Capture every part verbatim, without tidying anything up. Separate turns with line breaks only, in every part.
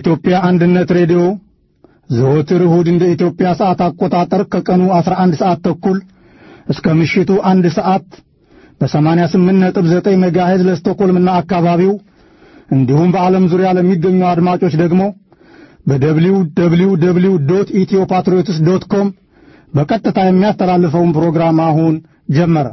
የኢትዮጵያ አንድነት ሬዲዮ ዘወትር እሁድ እንደ ኢትዮጵያ ሰዓት አቆጣጠር ከቀኑ አስራ አንድ ሰዓት ተኩል እስከ ምሽቱ አንድ ሰዓት በ88 ነጥብ ዘጠኝ ሜጋሄዝ ለስቶኮልምና አካባቢው እንዲሁም በዓለም ዙሪያ ለሚገኙ አድማጮች ደግሞ በደብሊው ደብሊው ደብሊው ዶት ኢትዮፓትሪዮትስ ዶት ኮም በቀጥታ የሚያስተላልፈውን ፕሮግራም አሁን ጀመረ።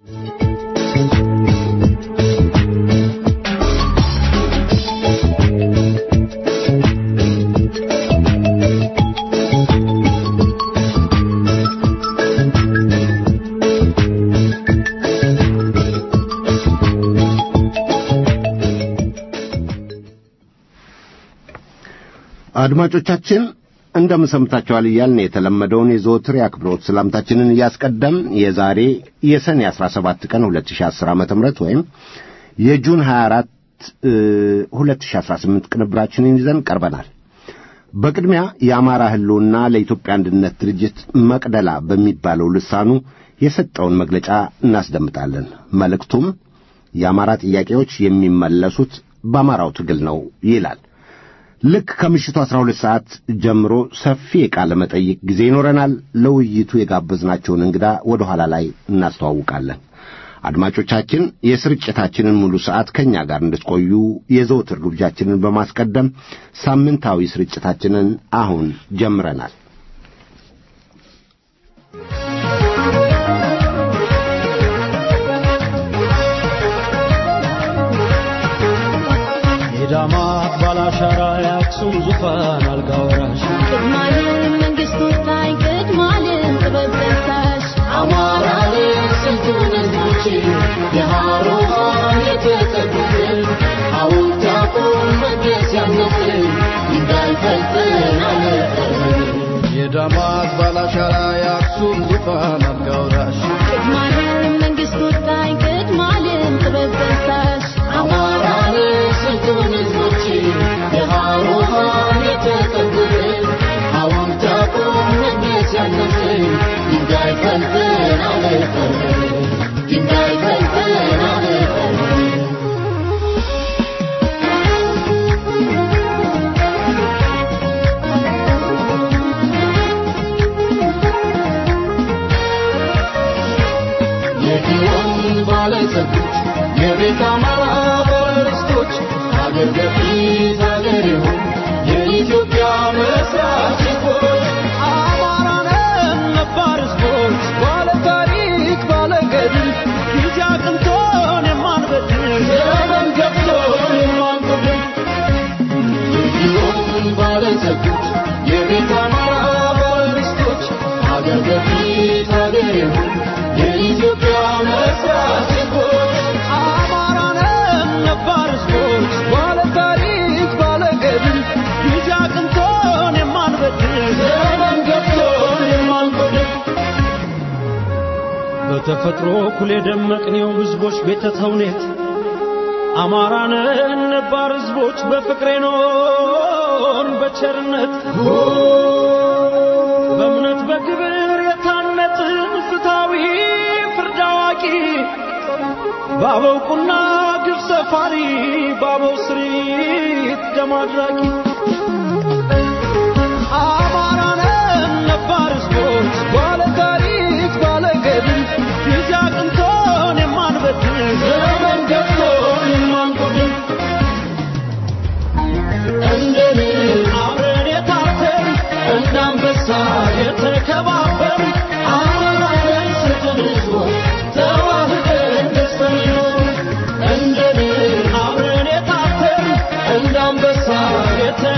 አድማጮቻችን እንደምን ሰምታችኋል እያልን የተለመደውን የዘወትር የአክብሮት ሰላምታችንን እያስቀደም የዛሬ የሰኔ አስራ ሰባት ቀን ሁለት ሺህ አስር ዓመተ ምህረት ወይም የጁን ሀያ አራት ሁለት ሺህ አስራ ስምንት ቅንብራችንን ይዘን ቀርበናል። በቅድሚያ የአማራ ህልውና ለኢትዮጵያ አንድነት ድርጅት መቅደላ በሚባለው ልሳኑ የሰጠውን መግለጫ እናስደምጣለን። መልእክቱም የአማራ ጥያቄዎች የሚመለሱት በአማራው ትግል ነው ይላል። ልክ ከምሽቱ አስራ ሁለት ሰዓት ጀምሮ ሰፊ የቃለ መጠይቅ ጊዜ ይኖረናል። ለውይይቱ የጋበዝናቸውን እንግዳ ወደ ኋላ ላይ እናስተዋውቃለን። አድማጮቻችን የስርጭታችንን ሙሉ ሰዓት ከኛ ጋር እንድትቆዩ የዘወትር ግብዣችንን በማስቀደም ሳምንታዊ ስርጭታችንን አሁን ጀምረናል።
የዳማት ባላሻራ ያክሱም ዙፋን አልጋወራሽ ቅድማልን መንግስቱ ላይ ቅድማልን ጥበበታሽ አማራን ስልጡን ህዝቦች የሃሮሃን የተጠቁትን አውታቁን መገስ ያምነትን እንዳይፈልፈን አለፈን የዳማት ባላሻራ ያክሱም ዙፋን አልጋወራሽ ቅድማልን መንግስቱ ላይ ቅድማልን ጥበበታሽ አማራን ስልጡን ህዝቦች የሃሮሃን የተጠቁትን አውታቁን መገስ ያምነትን እንዳይፈልፈን አለፈን እንዳይፈልፈን አለፈን የኪዮን ባለጸጎች የቤት አማራ ባለርስቶች አገር በፊት አገር ይሁን የኢትዮጵያ መስራች ህዝቦች አማራንን ነባር ህዝቦች ባለ ታሪክ ባለ ገድል ጊዜ አቅንቶን የማንበድል ዘመን ገብቶን የማንጎድል የኪዮን ባለጸጎች የቤት አማራ ባለርስቶች አገር በፊት አገር ይሁን የኢትዮጵያ መስራች ህዝቦች አማራንን ነባር ህዝቦች ባለ ታሪክ ባለ ገድል ጊዜ አቅንቶን የማንበድል ዘመን ገብቶን የማንጎድል በተፈጥሮ ኩል የደመቅነው ህዝቦች ቤተ ተውኔት አማራንን ነባር ህዝቦች በፍቅሬ ኖር በቸርነት በእምነት በክብር የታነጽን ፍትሃዊ ፍርድ አዋቂ ባበው ቁና ግፍ ሰፋሪ ባበው ስሪት ደም አድራቂ አማራንን ነባር ህዝቦች ባለ ታሪክ ባለ ገድል ጊዜ አቅንቶን የማንበድል ዘመን ገብቶን የማንጎድል እንደኔ አብረን የታተር እንዳንበሳ የተከባበር አማራንን ስልጡን ህዝቦች ተዋህደን ደስተኞች እንደኔ አብረን የታተር እንዳንበሳ የተ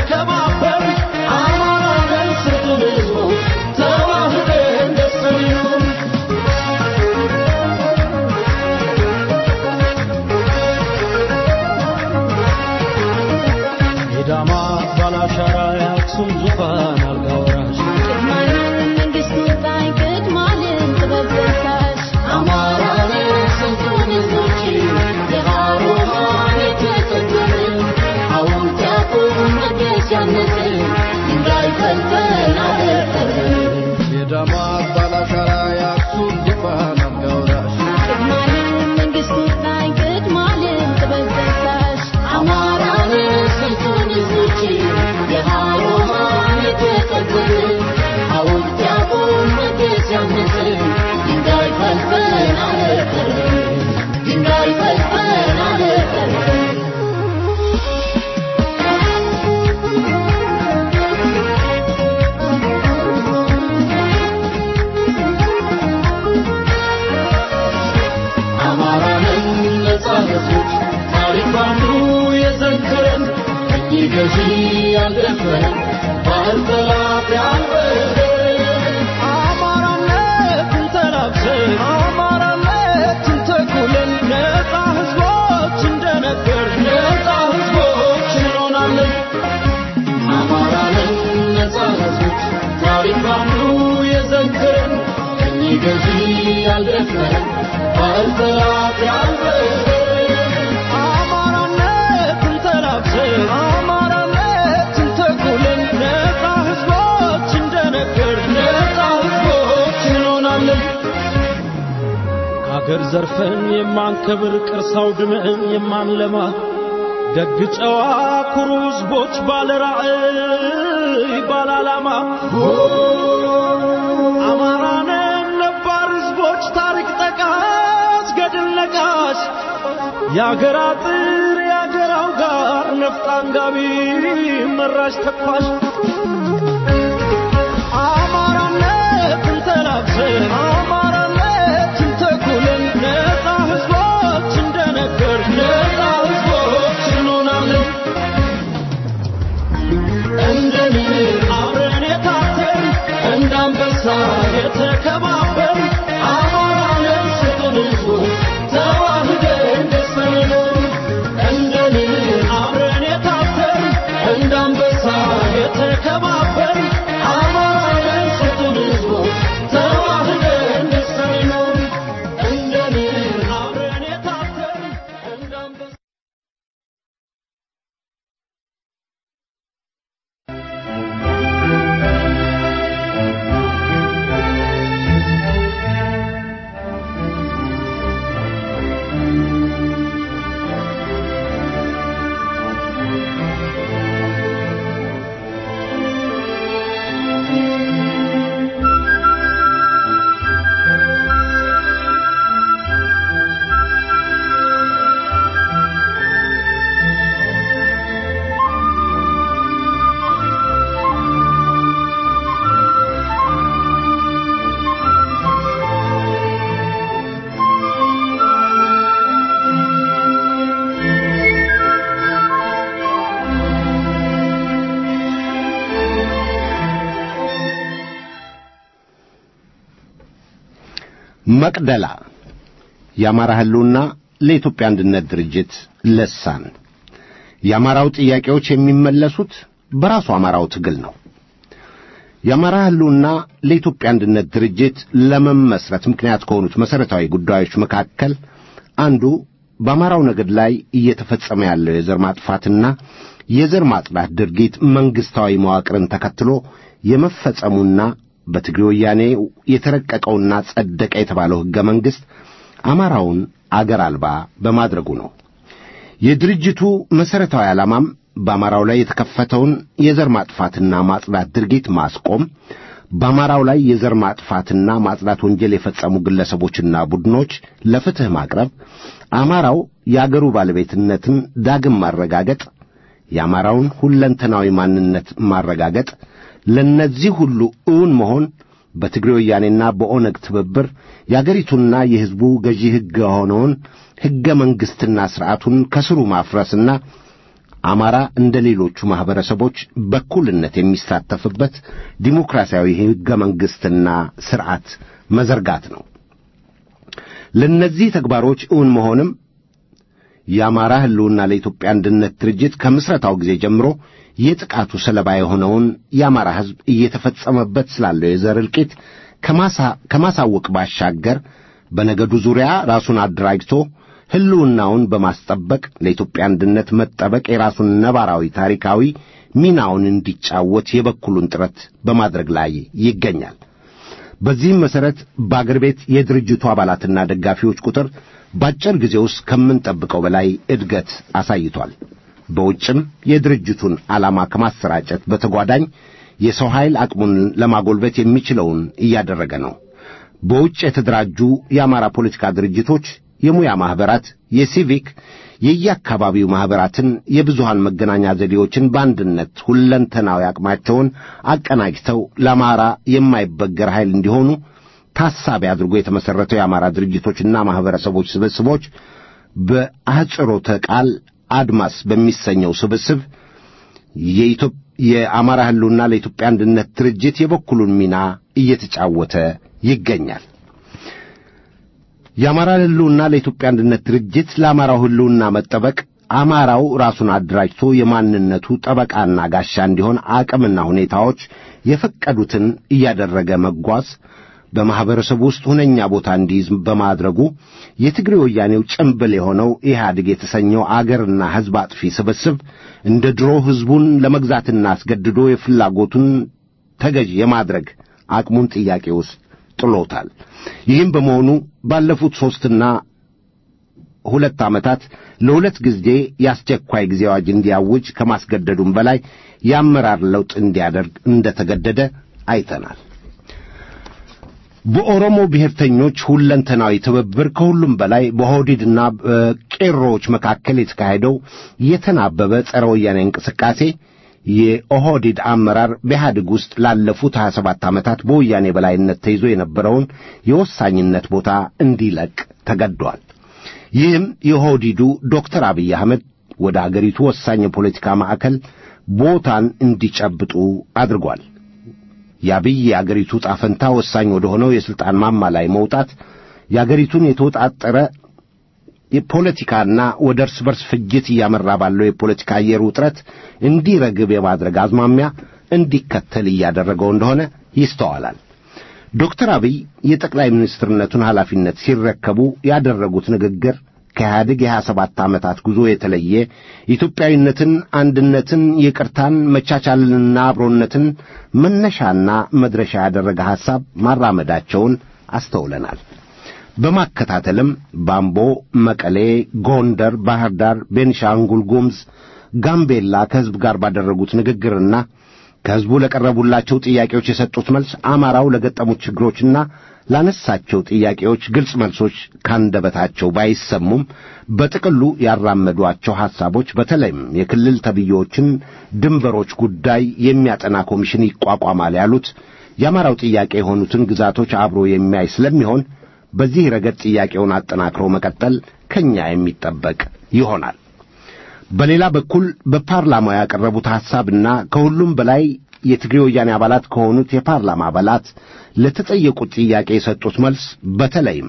ገዢ ያልደፈረ ባልጠላት ያልበረ አማራነትን ተላብሰን አማራነትን ተኩለን ነፃ ህዝቦች እንደነበር ነፃ ህዝቦች እንሆናለን አማራንን ነፃ ህዝቦች ታሪክ ባንዱ የዘከረን ቀኝ ገዢ ያልደፈረ ባልጠላት ያልበረ አማራነትን ተኩለን ነፃ ህዝቦች እንደነበር ነፃ ህዝቦች እንሆናለን ከአገር ዘርፈን የማንከብር ቅርስ አውድመን የማንለማ ደግ ጨዋ ኩሩ ህዝቦች ባለራዕይ ባለዓላማ አማራነን ነባር ህዝቦች ታሪክ ጠቃሽ ገድል ነቃሽ የአገር አጥር የአገራው ጋር ነፍጥ አንጋቢ መራሽ ተኳሽ አማራነትን ተላብሰን አማራነትን ተኩለን ነፃ ህዝቦች እንደነበር ነፃ ህዝቦች እንሆናለን እንደኔ አብረን የታተርን እንዳንበሳ የተከባበር አማራነን ስጡን ህዝቦች ተዋህደን ደስመኖር እንደኔ አብረን የታተርን እንዳንበሳ የተከባበር አማራነን ስጡን ህዝቦች ተዋህደን ደስመኖር እንደኔ አብረን የታተርን እንዳንበሳ
መቅደላ የአማራ ህልውና ለኢትዮጵያ አንድነት ድርጅት ለሳን የአማራው ጥያቄዎች የሚመለሱት በራሱ አማራው ትግል ነው። የአማራ ህልውና ለኢትዮጵያ አንድነት ድርጅት ለመመስረት ምክንያት ከሆኑት መሰረታዊ ጉዳዮች መካከል አንዱ በአማራው ነገድ ላይ እየተፈጸመ ያለው የዘር ማጥፋትና የዘር ማጽዳት ድርጊት መንግስታዊ መዋቅርን ተከትሎ የመፈጸሙና በትግሬ ወያኔ የተረቀቀውና ጸደቀ የተባለው ህገ መንግስት አማራውን አገር አልባ በማድረጉ ነው። የድርጅቱ መሰረታዊ ዓላማም በአማራው ላይ የተከፈተውን የዘር ማጥፋትና ማጽዳት ድርጊት ማስቆም፣ በአማራው ላይ የዘር ማጥፋትና ማጽዳት ወንጀል የፈጸሙ ግለሰቦችና ቡድኖች ለፍትህ ማቅረብ፣ አማራው የአገሩ ባለቤትነትን ዳግም ማረጋገጥ፣ የአማራውን ሁለንተናዊ ማንነት ማረጋገጥ፣ ለነዚህ ሁሉ እውን መሆን በትግሬ ወያኔና በኦነግ ትብብር የአገሪቱና የህዝቡ ገዢ ህግ የሆነውን ህገ መንግስትና ስርዓቱን ከስሩ ማፍረስና አማራ እንደ ሌሎቹ ማህበረሰቦች በኩልነት የሚሳተፍበት ዲሞክራሲያዊ ህገ መንግስትና ስርዓት መዘርጋት ነው። ለነዚህ ተግባሮች እውን መሆንም የአማራ ህልውና ለኢትዮጵያ አንድነት ድርጅት ከምስረታው ጊዜ ጀምሮ የጥቃቱ ሰለባ የሆነውን የአማራ ህዝብ እየተፈጸመበት ስላለው የዘር እልቂት ከማሳወቅ ባሻገር በነገዱ ዙሪያ ራሱን አደራጅቶ ህልውናውን በማስጠበቅ ለኢትዮጵያ አንድነት መጠበቅ የራሱን ነባራዊ ታሪካዊ ሚናውን እንዲጫወት የበኩሉን ጥረት በማድረግ ላይ ይገኛል። በዚህም መሰረት በአገር ቤት የድርጅቱ አባላትና ደጋፊዎች ቁጥር ባጭር ጊዜ ውስጥ ከምንጠብቀው በላይ እድገት አሳይቷል። በውጭም የድርጅቱን ዓላማ ከማሰራጨት በተጓዳኝ የሰው ኃይል አቅሙን ለማጎልበት የሚችለውን እያደረገ ነው። በውጭ የተደራጁ የአማራ ፖለቲካ ድርጅቶች፣ የሙያ ማህበራት፣ የሲቪክ የየአካባቢው ማህበራትን፣ የብዙሃን መገናኛ ዘዴዎችን በአንድነት ሁለንተናዊ አቅማቸውን አቀናጅተው ለአማራ የማይበገር ኃይል እንዲሆኑ ታሳቢ አድርጎ የተመሰረተው የአማራ ድርጅቶችና ማህበረሰቦች ስብስቦች በአህጽሮተ ቃል አድማስ በሚሰኘው ስብስብ የኢትዮጵያ የአማራ ህልውና ለኢትዮጵያ አንድነት ድርጅት የበኩሉን ሚና እየተጫወተ ይገኛል። የአማራ ህልውና ለኢትዮጵያ አንድነት ድርጅት ለአማራው ህልውና መጠበቅ አማራው ራሱን አደራጅቶ የማንነቱ ጠበቃና ጋሻ እንዲሆን አቅምና ሁኔታዎች የፈቀዱትን እያደረገ መጓዝ በማህበረሰቡ ውስጥ ሁነኛ ቦታ እንዲይዝ በማድረጉ የትግሬ ወያኔው ጭምብል የሆነው ኢህአዴግ የተሰኘው አገርና ህዝብ አጥፊ ስብስብ እንደ ድሮ ህዝቡን ለመግዛትና አስገድዶ የፍላጎቱን ተገዥ የማድረግ አቅሙን ጥያቄ ውስጥ ጥሎታል። ይህም በመሆኑ ባለፉት ሦስትና ሁለት ዓመታት ለሁለት ጊዜ ያስቸኳይ ጊዜ አዋጅ እንዲያውጅ ከማስገደዱም በላይ የአመራር ለውጥ እንዲያደርግ እንደተገደደ አይተናል። በኦሮሞ ብሔርተኞች ሁለንተናዊ ትብብር ከሁሉም በላይ በኦህዴድና በቄሮዎች መካከል የተካሄደው የተናበበ ጸረ ወያኔ እንቅስቃሴ የኦህዴድ አመራር በኢህአዴግ ውስጥ ላለፉት ሀያ ሰባት ዓመታት በወያኔ በላይነት ተይዞ የነበረውን የወሳኝነት ቦታ እንዲለቅ ተገዷል። ይህም የኦህዴዱ ዶክተር አብይ አህመድ ወደ አገሪቱ ወሳኝ የፖለቲካ ማዕከል ቦታን እንዲጨብጡ አድርጓል። የአብይ የአገሪቱ ጣፈንታ ወሳኝ ወደ ሆነው የስልጣን ማማ ላይ መውጣት የአገሪቱን የተወጣጠረ የፖለቲካና ወደ እርስ በርስ ፍጅት እያመራ ባለው የፖለቲካ አየር ውጥረት እንዲረግብ የማድረግ አዝማሚያ እንዲከተል እያደረገው እንደሆነ ይስተዋላል። ዶክተር አብይ የጠቅላይ ሚኒስትርነቱን ኃላፊነት ሲረከቡ ያደረጉት ንግግር ከኢህአዴግ የሀያ ሰባት ዓመታት ጉዞ የተለየ ኢትዮጵያዊነትን፣ አንድነትን፣ ይቅርታን፣ መቻቻልንና አብሮነትን መነሻና መድረሻ ያደረገ ሐሳብ ማራመዳቸውን አስተውለናል። በማከታተልም ባምቦ፣ መቀሌ፣ ጎንደር፣ ባህር ዳር፣ ቤንሻንጉል ጉሙዝ፣ ጋምቤላ ከሕዝብ ጋር ባደረጉት ንግግርና ከሕዝቡ ለቀረቡላቸው ጥያቄዎች የሰጡት መልስ አማራው ለገጠሙት ችግሮችና ላነሳቸው ጥያቄዎች ግልጽ መልሶች ካንደበታቸው ባይሰሙም በጥቅሉ ያራመዷቸው ሐሳቦች በተለይም የክልል ተብዮችን ድንበሮች ጉዳይ የሚያጠና ኮሚሽን ይቋቋማል ያሉት የአማራው ጥያቄ የሆኑትን ግዛቶች አብሮ የሚያይ ስለሚሆን በዚህ ረገድ ጥያቄውን አጠናክሮ መቀጠል ከኛ የሚጠበቅ ይሆናል። በሌላ በኩል በፓርላማው ያቀረቡት ሐሳብና ከሁሉም በላይ የትግሬ ወያኔ አባላት ከሆኑት የፓርላማ አባላት ለተጠየቁት ጥያቄ የሰጡት መልስ በተለይም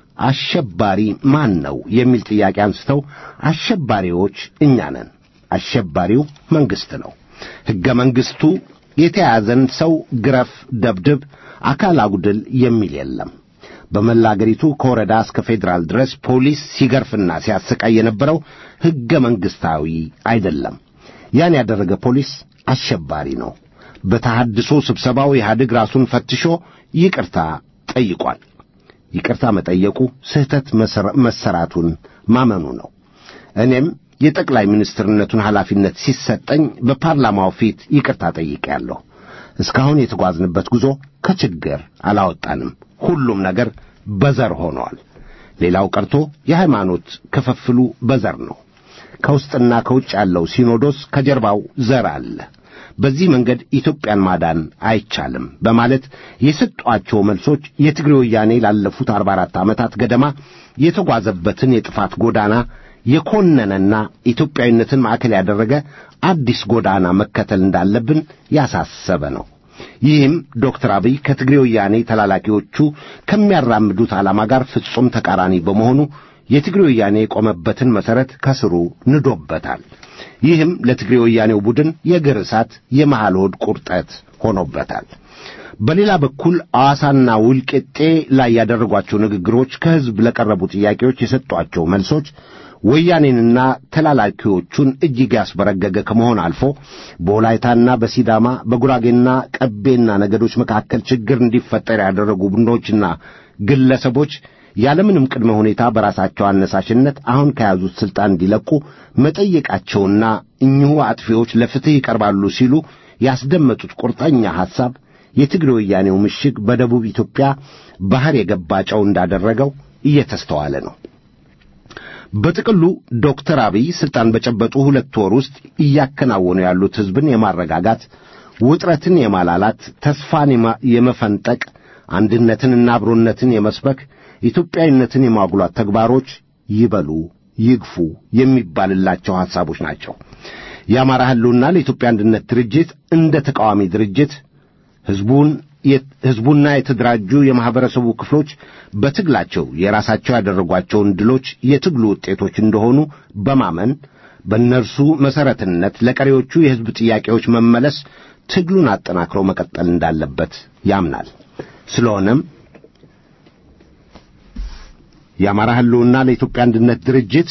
አሸባሪ ማን ነው የሚል ጥያቄ አንስተው አሸባሪዎች እኛ ነን፣ አሸባሪው መንግስት ነው፣ ሕገ መንግስቱ የተያዘን ሰው ግረፍ፣ ደብድብ፣ አካል አጉድል የሚል የለም። በመላ አገሪቱ ከወረዳ እስከ ፌዴራል ድረስ ፖሊስ ሲገርፍና ሲያሰቃይ የነበረው ሕገ መንግስታዊ አይደለም። ያን ያደረገ ፖሊስ አሸባሪ ነው። በተሐድሶ ስብሰባው ኢህአዴግ ራሱን ፈትሾ ይቅርታ ጠይቋል። ይቅርታ መጠየቁ ስህተት መሰራቱን ማመኑ ነው። እኔም የጠቅላይ ሚኒስትርነቱን ኃላፊነት ሲሰጠኝ በፓርላማው ፊት ይቅርታ ጠይቄያለሁ። እስካሁን የተጓዝንበት ጉዞ ከችግር አላወጣንም። ሁሉም ነገር በዘር ሆኗል። ሌላው ቀርቶ የሃይማኖት ክፍፍሉ በዘር ነው። ከውስጥና ከውጭ ያለው ሲኖዶስ ከጀርባው ዘር አለ። በዚህ መንገድ ኢትዮጵያን ማዳን አይቻልም በማለት የሰጧቸው መልሶች የትግሬ ወያኔ ላለፉት አርባ አራት ዓመታት ገደማ የተጓዘበትን የጥፋት ጎዳና የኮነነና ኢትዮጵያዊነትን ማዕከል ያደረገ አዲስ ጎዳና መከተል እንዳለብን ያሳሰበ ነው። ይህም ዶክተር አብይ ከትግሬ ወያኔ ተላላኪዎቹ ከሚያራምዱት ዓላማ ጋር ፍጹም ተቃራኒ በመሆኑ የትግሬ ወያኔ የቆመበትን መሠረት ከስሩ ንዶበታል። ይህም ለትግሬ ወያኔው ቡድን የእግር እሳት የመሃል ሆድ ቁርጠት ሆኖበታል። በሌላ በኩል አዋሳና ውልቄጤ ላይ ያደረጓቸው ንግግሮች ከሕዝብ ለቀረቡ ጥያቄዎች የሰጧቸው መልሶች ወያኔንና ተላላኪዎቹን እጅግ ያስበረገገ ከመሆን አልፎ በወላይታና በሲዳማ በጉራጌና ቀቤና ነገዶች መካከል ችግር እንዲፈጠር ያደረጉ ቡድኖችና ግለሰቦች ያለምንም ቅድመ ሁኔታ በራሳቸው አነሳሽነት አሁን ከያዙት ስልጣን እንዲለቁ መጠየቃቸውና እኚሁ አጥፊዎች ለፍትህ ይቀርባሉ ሲሉ ያስደመጡት ቁርጠኛ ሐሳብ የትግሬ ወያኔው ምሽግ በደቡብ ኢትዮጵያ ባህር የገባ ጨው እንዳደረገው እየተስተዋለ ነው። በጥቅሉ ዶክተር አብይ ስልጣን በጨበጡ ሁለት ወር ውስጥ እያከናወኑ ያሉት ሕዝብን የማረጋጋት፣ ውጥረትን የማላላት፣ ተስፋን የመፈንጠቅ፣ አንድነትንና አብሮነትን የመስበክ፣ ኢትዮጵያዊነትን የማጉላት ተግባሮች ይበሉ ይግፉ የሚባልላቸው ሐሳቦች ናቸው። የአማራ ህልውና ለኢትዮጵያ አንድነት ድርጅት እንደ ተቃዋሚ ድርጅት ህዝቡን ህዝቡና የተደራጁ የማህበረሰቡ ክፍሎች በትግላቸው የራሳቸው ያደረጓቸውን ድሎች የትግሉ ውጤቶች እንደሆኑ በማመን በእነርሱ መሰረትነት ለቀሪዎቹ የህዝብ ጥያቄዎች መመለስ ትግሉን አጠናክሮ መቀጠል እንዳለበት ያምናል። ስለሆነም የአማራ ህልውና ለኢትዮጵያ አንድነት ድርጅት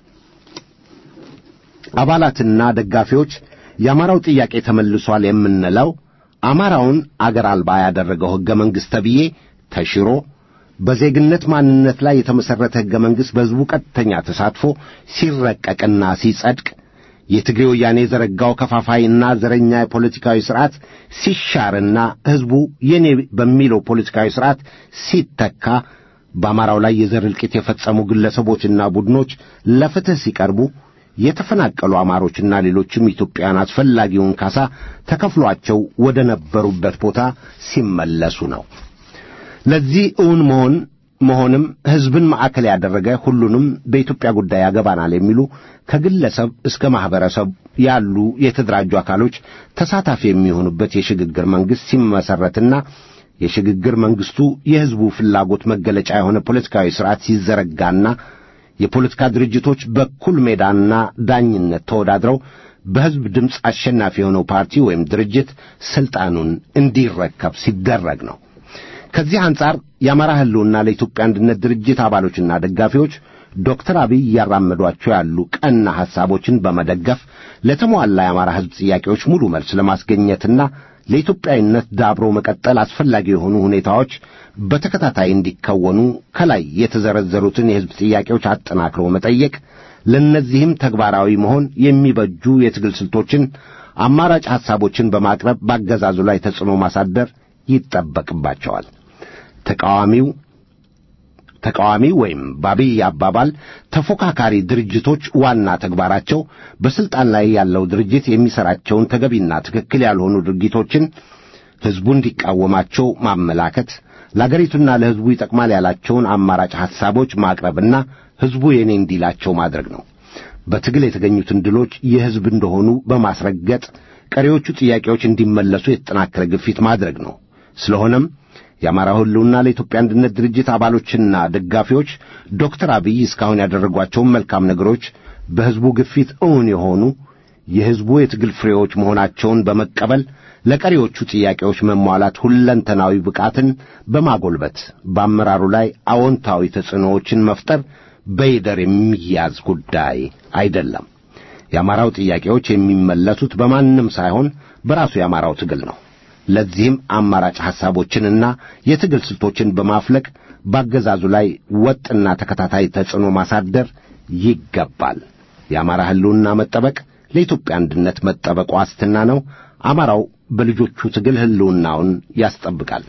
አባላትና ደጋፊዎች የአማራው ጥያቄ ተመልሷል የምንለው አማራውን አገር አልባ ያደረገው ህገ መንግሥት ተብዬ ተሽሮ በዜግነት ማንነት ላይ የተመሰረተ ህገ መንግሥት በህዝቡ ቀጥተኛ ተሳትፎ ሲረቀቅና ሲጸድቅ የትግሬ ወያኔ የዘረጋው ከፋፋይና ዘረኛ የፖለቲካዊ ሥርዓት ሲሻርና ህዝቡ የኔ በሚለው ፖለቲካዊ ሥርዓት ሲተካ በአማራው ላይ የዘር እልቂት የፈጸሙ ግለሰቦችና ቡድኖች ለፍትህ ሲቀርቡ የተፈናቀሉ አማሮችና ሌሎችም ኢትዮጵያውያን አስፈላጊውን ካሳ ተከፍሏቸው ወደ ነበሩበት ቦታ ሲመለሱ ነው። ለዚህ እውን መሆን መሆንም ህዝብን ማዕከል ያደረገ ሁሉንም በኢትዮጵያ ጉዳይ ያገባናል የሚሉ ከግለሰብ እስከ ማህበረሰብ ያሉ የተደራጁ አካሎች ተሳታፊ የሚሆኑበት የሽግግር መንግሥት ሲመሰረትና የሽግግር መንግሥቱ የህዝቡ ፍላጎት መገለጫ የሆነ ፖለቲካዊ ሥርዓት ሲዘረጋና የፖለቲካ ድርጅቶች በኩል ሜዳና ዳኝነት ተወዳድረው በህዝብ ድምፅ አሸናፊ የሆነው ፓርቲ ወይም ድርጅት ስልጣኑን እንዲረከብ ሲደረግ ነው። ከዚህ አንጻር የአማራ ህልውና ለኢትዮጵያ አንድነት ድርጅት አባሎችና ደጋፊዎች ዶክተር አብይ ያራመዷቸው ያሉ ቀና ሐሳቦችን በመደገፍ ለተሟላ የአማራ ህዝብ ጥያቄዎች ሙሉ መልስ ለማስገኘትና ለኢትዮጵያዊነት ዳብሮ መቀጠል አስፈላጊ የሆኑ ሁኔታዎች በተከታታይ እንዲከወኑ ከላይ የተዘረዘሩትን የህዝብ ጥያቄዎች አጠናክሮ መጠየቅ፣ ለነዚህም ተግባራዊ መሆን የሚበጁ የትግል ስልቶችን፣ አማራጭ ሐሳቦችን በማቅረብ ባገዛዙ ላይ ተጽዕኖ ማሳደር ይጠበቅባቸዋል። ተቃዋሚው ተቃዋሚ ወይም ባቢይ አባባል ተፎካካሪ ድርጅቶች ዋና ተግባራቸው በስልጣን ላይ ያለው ድርጅት የሚሰራቸውን ተገቢና ትክክል ያልሆኑ ድርጊቶችን ህዝቡ እንዲቃወማቸው ማመላከት፣ ለአገሪቱና ለህዝቡ ይጠቅማል ያላቸውን አማራጭ ሐሳቦች ማቅረብና ህዝቡ የኔ እንዲላቸው ማድረግ ነው። በትግል የተገኙትን ድሎች የህዝብ እንደሆኑ በማስረገጥ ቀሪዎቹ ጥያቄዎች እንዲመለሱ የተጠናከረ ግፊት ማድረግ ነው። ስለሆነም የአማራ ህልውና ለኢትዮጵያ አንድነት ድርጅት አባሎችና ደጋፊዎች ዶክተር አብይ እስካሁን ያደረጓቸውን መልካም ነገሮች በህዝቡ ግፊት እውን የሆኑ የህዝቡ የትግል ፍሬዎች መሆናቸውን በመቀበል ለቀሪዎቹ ጥያቄዎች መሟላት ሁለንተናዊ ብቃትን በማጎልበት በአመራሩ ላይ አዎንታዊ ተጽዕኖዎችን መፍጠር በይደር የሚያዝ ጉዳይ አይደለም። የአማራው ጥያቄዎች የሚመለሱት በማንም ሳይሆን በራሱ የአማራው ትግል ነው። ለዚህም አማራጭ ሐሳቦችንና የትግል ስልቶችን በማፍለቅ ባገዛዙ ላይ ወጥና ተከታታይ ተጽዕኖ ማሳደር ይገባል። የአማራ ህልውና መጠበቅ ለኢትዮጵያ አንድነት መጠበቅ ዋስትና ነው። አማራው በልጆቹ ትግል ህልውናውን ያስጠብቃል።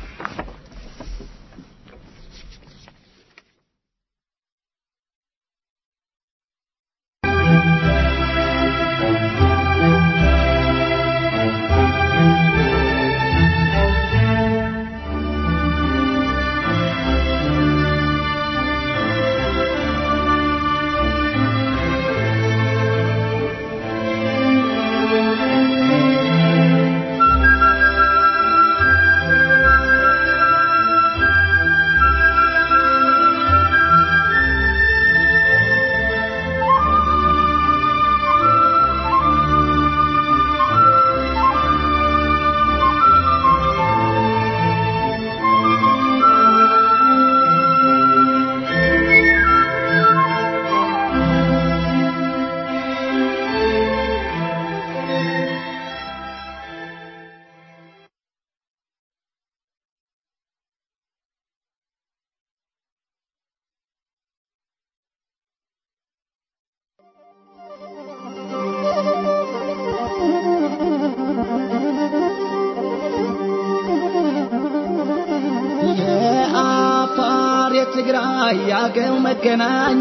ትግራይ ያገው መገናኛ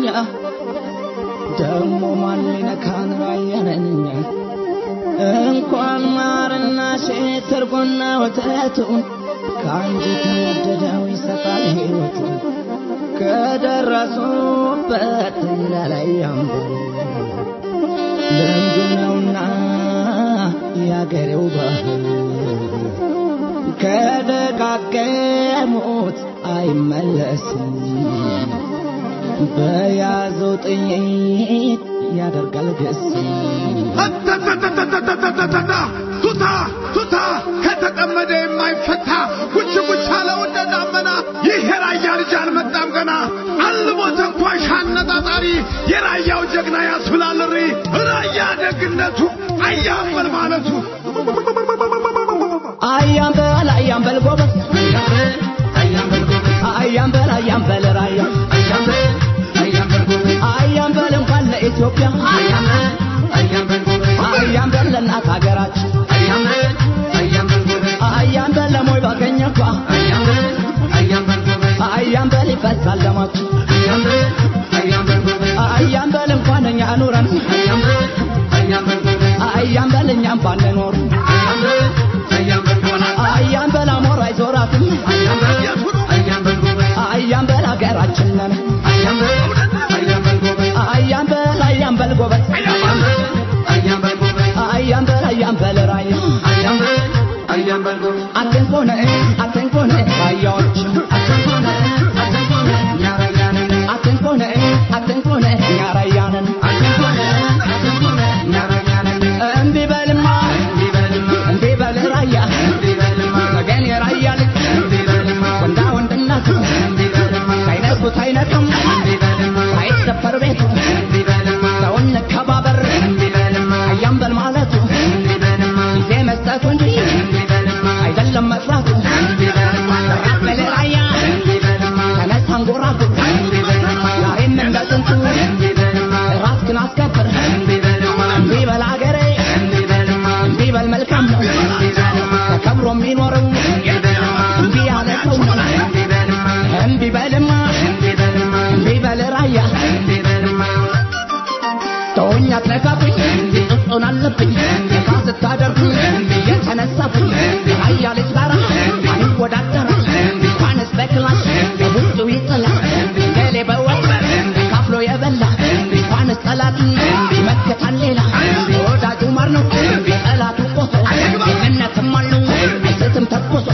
ደሞ ማን ነካን ባየነኛ እንኳን ማርና ሴት ተርጎና ወተቱ ካንጀት ወደደው ይሰጣል ህይወቱ ከደረሱበት ላይ ያምሩ ለንዱነውና ያገሬው ባህል ከደጋገሙት አይመለስም በያዘው ጥይት ያደርጋል ገስ
ቱታ ቱታ ከተቀመደ የማይፈታ ጉች ጉች አለው እንደዳመና ይሄ ራያ ልጅ አልመጣም ገና አልሞ ተንኳሽ አነጣጣሪ የራያው ጀግና ያስብላልሪ ራያ ደግነቱ አያምበል ማለቱ
አያምበል አያምበል ጎበዝ አያምበል አያምበል አያምበል ራያ አያምበል አያምበል ጎበዝ አያምበል እንኳን ለኢትዮጵያ አያምበል አያምበል ጎበዝ አያምበል ለእናት ሀገራችን አያምበል አያምበል ጎበዝ አያምበል ለሞይ ባገኘኳ አያምበል አያምበል ጎበዝ አያምበል ይፈሳል ደማችን አያምበል አያምበል ጎበዝ አያምበል እንኳን እኛ ኑረን አያምበል አያምበል ጎበዝ አያምበል እኛም ባንኖር አያምበል አያምበል ጎበዝ አያምበል አሞራ አይዞራትም አያምበል አያምበል ጎበዝ አያምበል ሀገራችን ነን አያምበል አያምበል ጎበዝ አያምበል አያምበል ጎበዝ አያምበል አያምበል ጎበዝ አያምበል አያምበል ራያ አያምበል አያምበል ጎበዝ አትንኮነ አትንኮነ ራያዎች አትንኮነ አትንኮነ ኛራያንን አትንኮነ አትንኮነ ኛራያንን አትንኮነ አትንኮነ ኛራያንን እምቢ በልማ እምቢ በልማ እምቢ በል ራያ እምቢ በልማ ወገን የራያ ልጅ እምቢ በልማ ወንዳ ወንድነቱ እምቢ በልማ ሳይነኩት አይነቅም እምቢ በልማ ሳይሰፈር ቤቱ እምቢ በልማ ሰውን ከባበር እምቢ በልማ አያምበል ማለቱ እምቢ በልማ ጊዜ መስጠቱ እንጂ እምቢ በልማ አይደለም መስራቱ እምቢ በልማ ራስ በል ራያ እምቢ በልማ ተነስ አንጎራጉ እምቢ በልማ ዛሬም እንደ ጥንቱ እምቢ በልማ ራስህን አስከብር እምቢ በልማ እምቢ በል አገሬ እምቢ በልማ እምቢ በል መልካም ነው እምቢ በልማ ተከብሮ የሚኖረው እምቢ በልማ እምቢ ያለ ሰው ነው እምቢ በልማ እምቢ በልማ እምቢ በልማ እምቢ በል ራያ እምቢ በልማ ተወኝ አትነካኩኝ ጥጡን አለብኝ ነካ ስታደርጉኝ የተነሳብኝ ራያ ልጅ ጋራ አንወዳደር እንኳንስ በክላሽ በቡጡ ይጥላል ገሌ በወጥ ካፍሎ የበላ እንኳንስ ጠላት መከታን ሌላ ወዳጁ ማር ነው ጠላቱ ቆሶ እነትም አሉ አይስትም ተቆሶ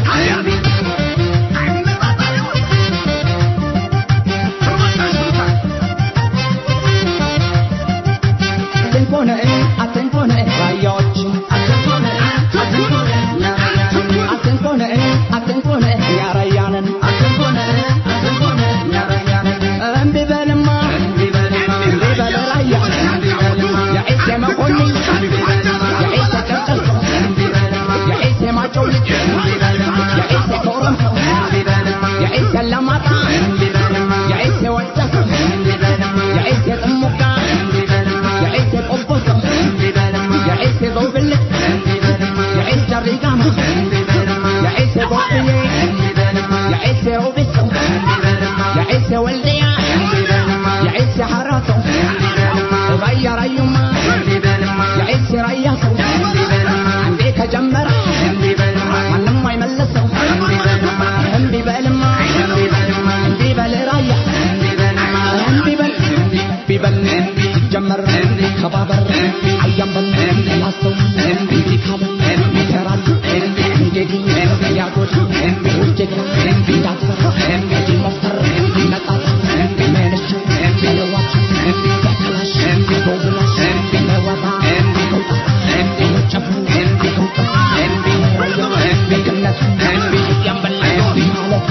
አትንኮነ አትንኮነ ራያዎች አትንኮነ አትንኮነ አትንኮነ አትንኮነ ያራያንን አትንኮነ አትንኮነ ያራያንን እምቢ በልማ እምቢ በልማ እምቢ በል ራያ እምቢ በልማ የዒሴ መኮኒ እምቢ በልማ የዒሴ ጨርጨርሶ እምቢ በልማ የዒሴ ማጮው ልጅ እምቢ በልማ የዒሴ ኮረምሶ እምቢ በልማ የዒሴ ለማጣ እምቢ በልማ የዒሴ ወጨሶ እምቢ በልማ የዒሴ ጥሙቃ እምቢ በልማ የዒሴ ቆቦሶ እምቢ በልማ የዒሴ ዘውብልት እምቢ በልማ የዒሴ ሪጋማ እምቢ በልማ የዒሴ ጎብዬ እምቢ በልማ የዒሴ ሮቢሶ እምቢ በልማ የዒሴ ወልድያ እምቢ በልማ የዒሴ ሐራሶ እምቢ በልማ ራያ ራዩማ እምቢ በልማ የዒሴ ራያሶ እምቢ በልማ እንዴ ከጀመረ እምቢ በልማ ማንም አይመለሰው እምቢ በልማ እምቢ በልማ እምቢ በልማ እምቢ በል ራያ እምቢ በልማ እምቢ በል እምቢ በል ጀመር ከባበር አያምበል ላስተው እምቢ ካለ ይሰራል እንግዲህ ያጎድ ውጀት እንዳትፈራ እንጂ መፍጠር ነጣጣ መንሽ ለዋች በክላሽ በብላሽ ለዋታ ከውጣ ወጨፉ ከውጣ ደግነት ያምበል ማለት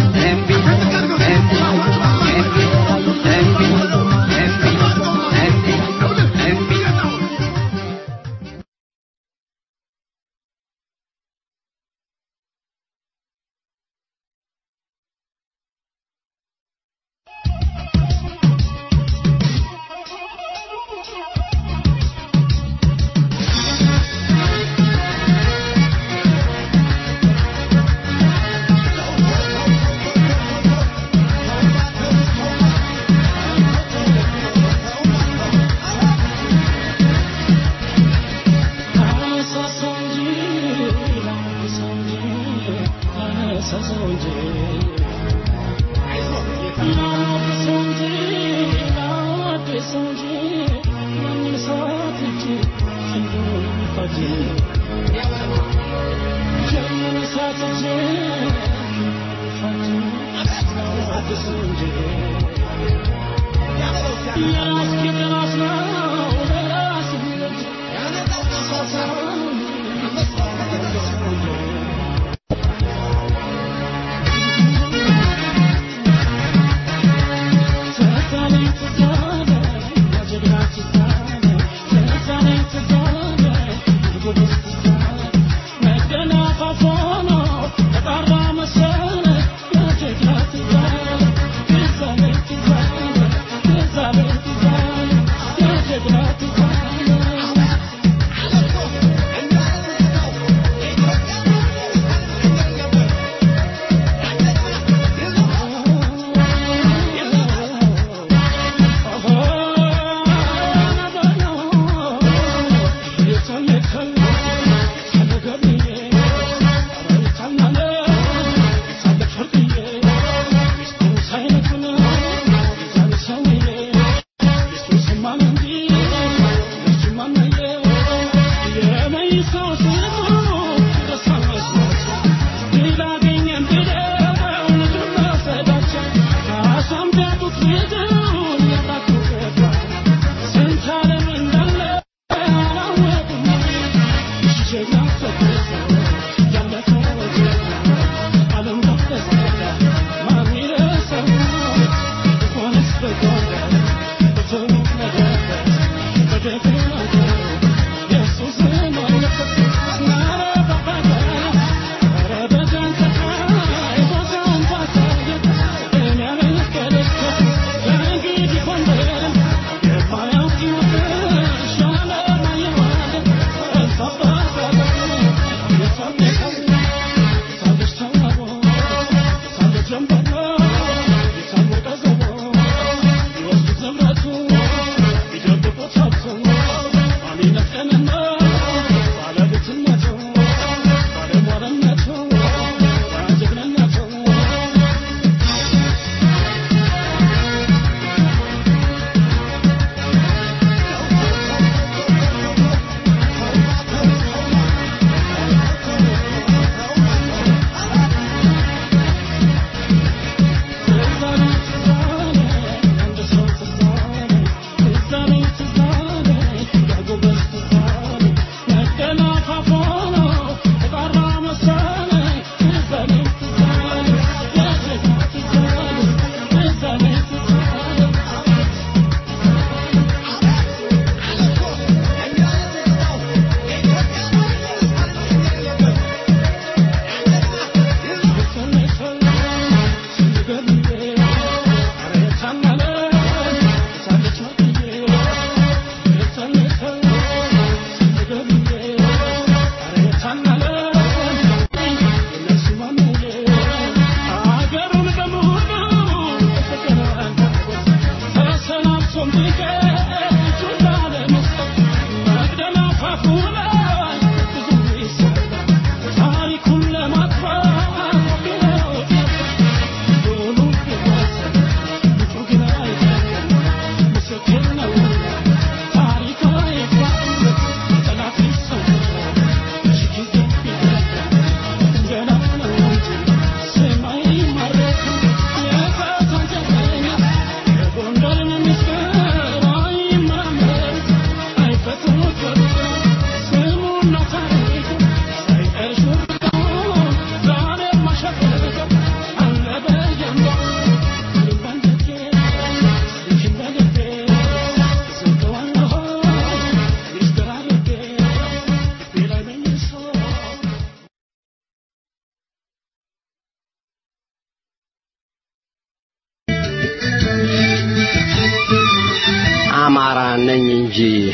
አማራ ነኝ እንጂ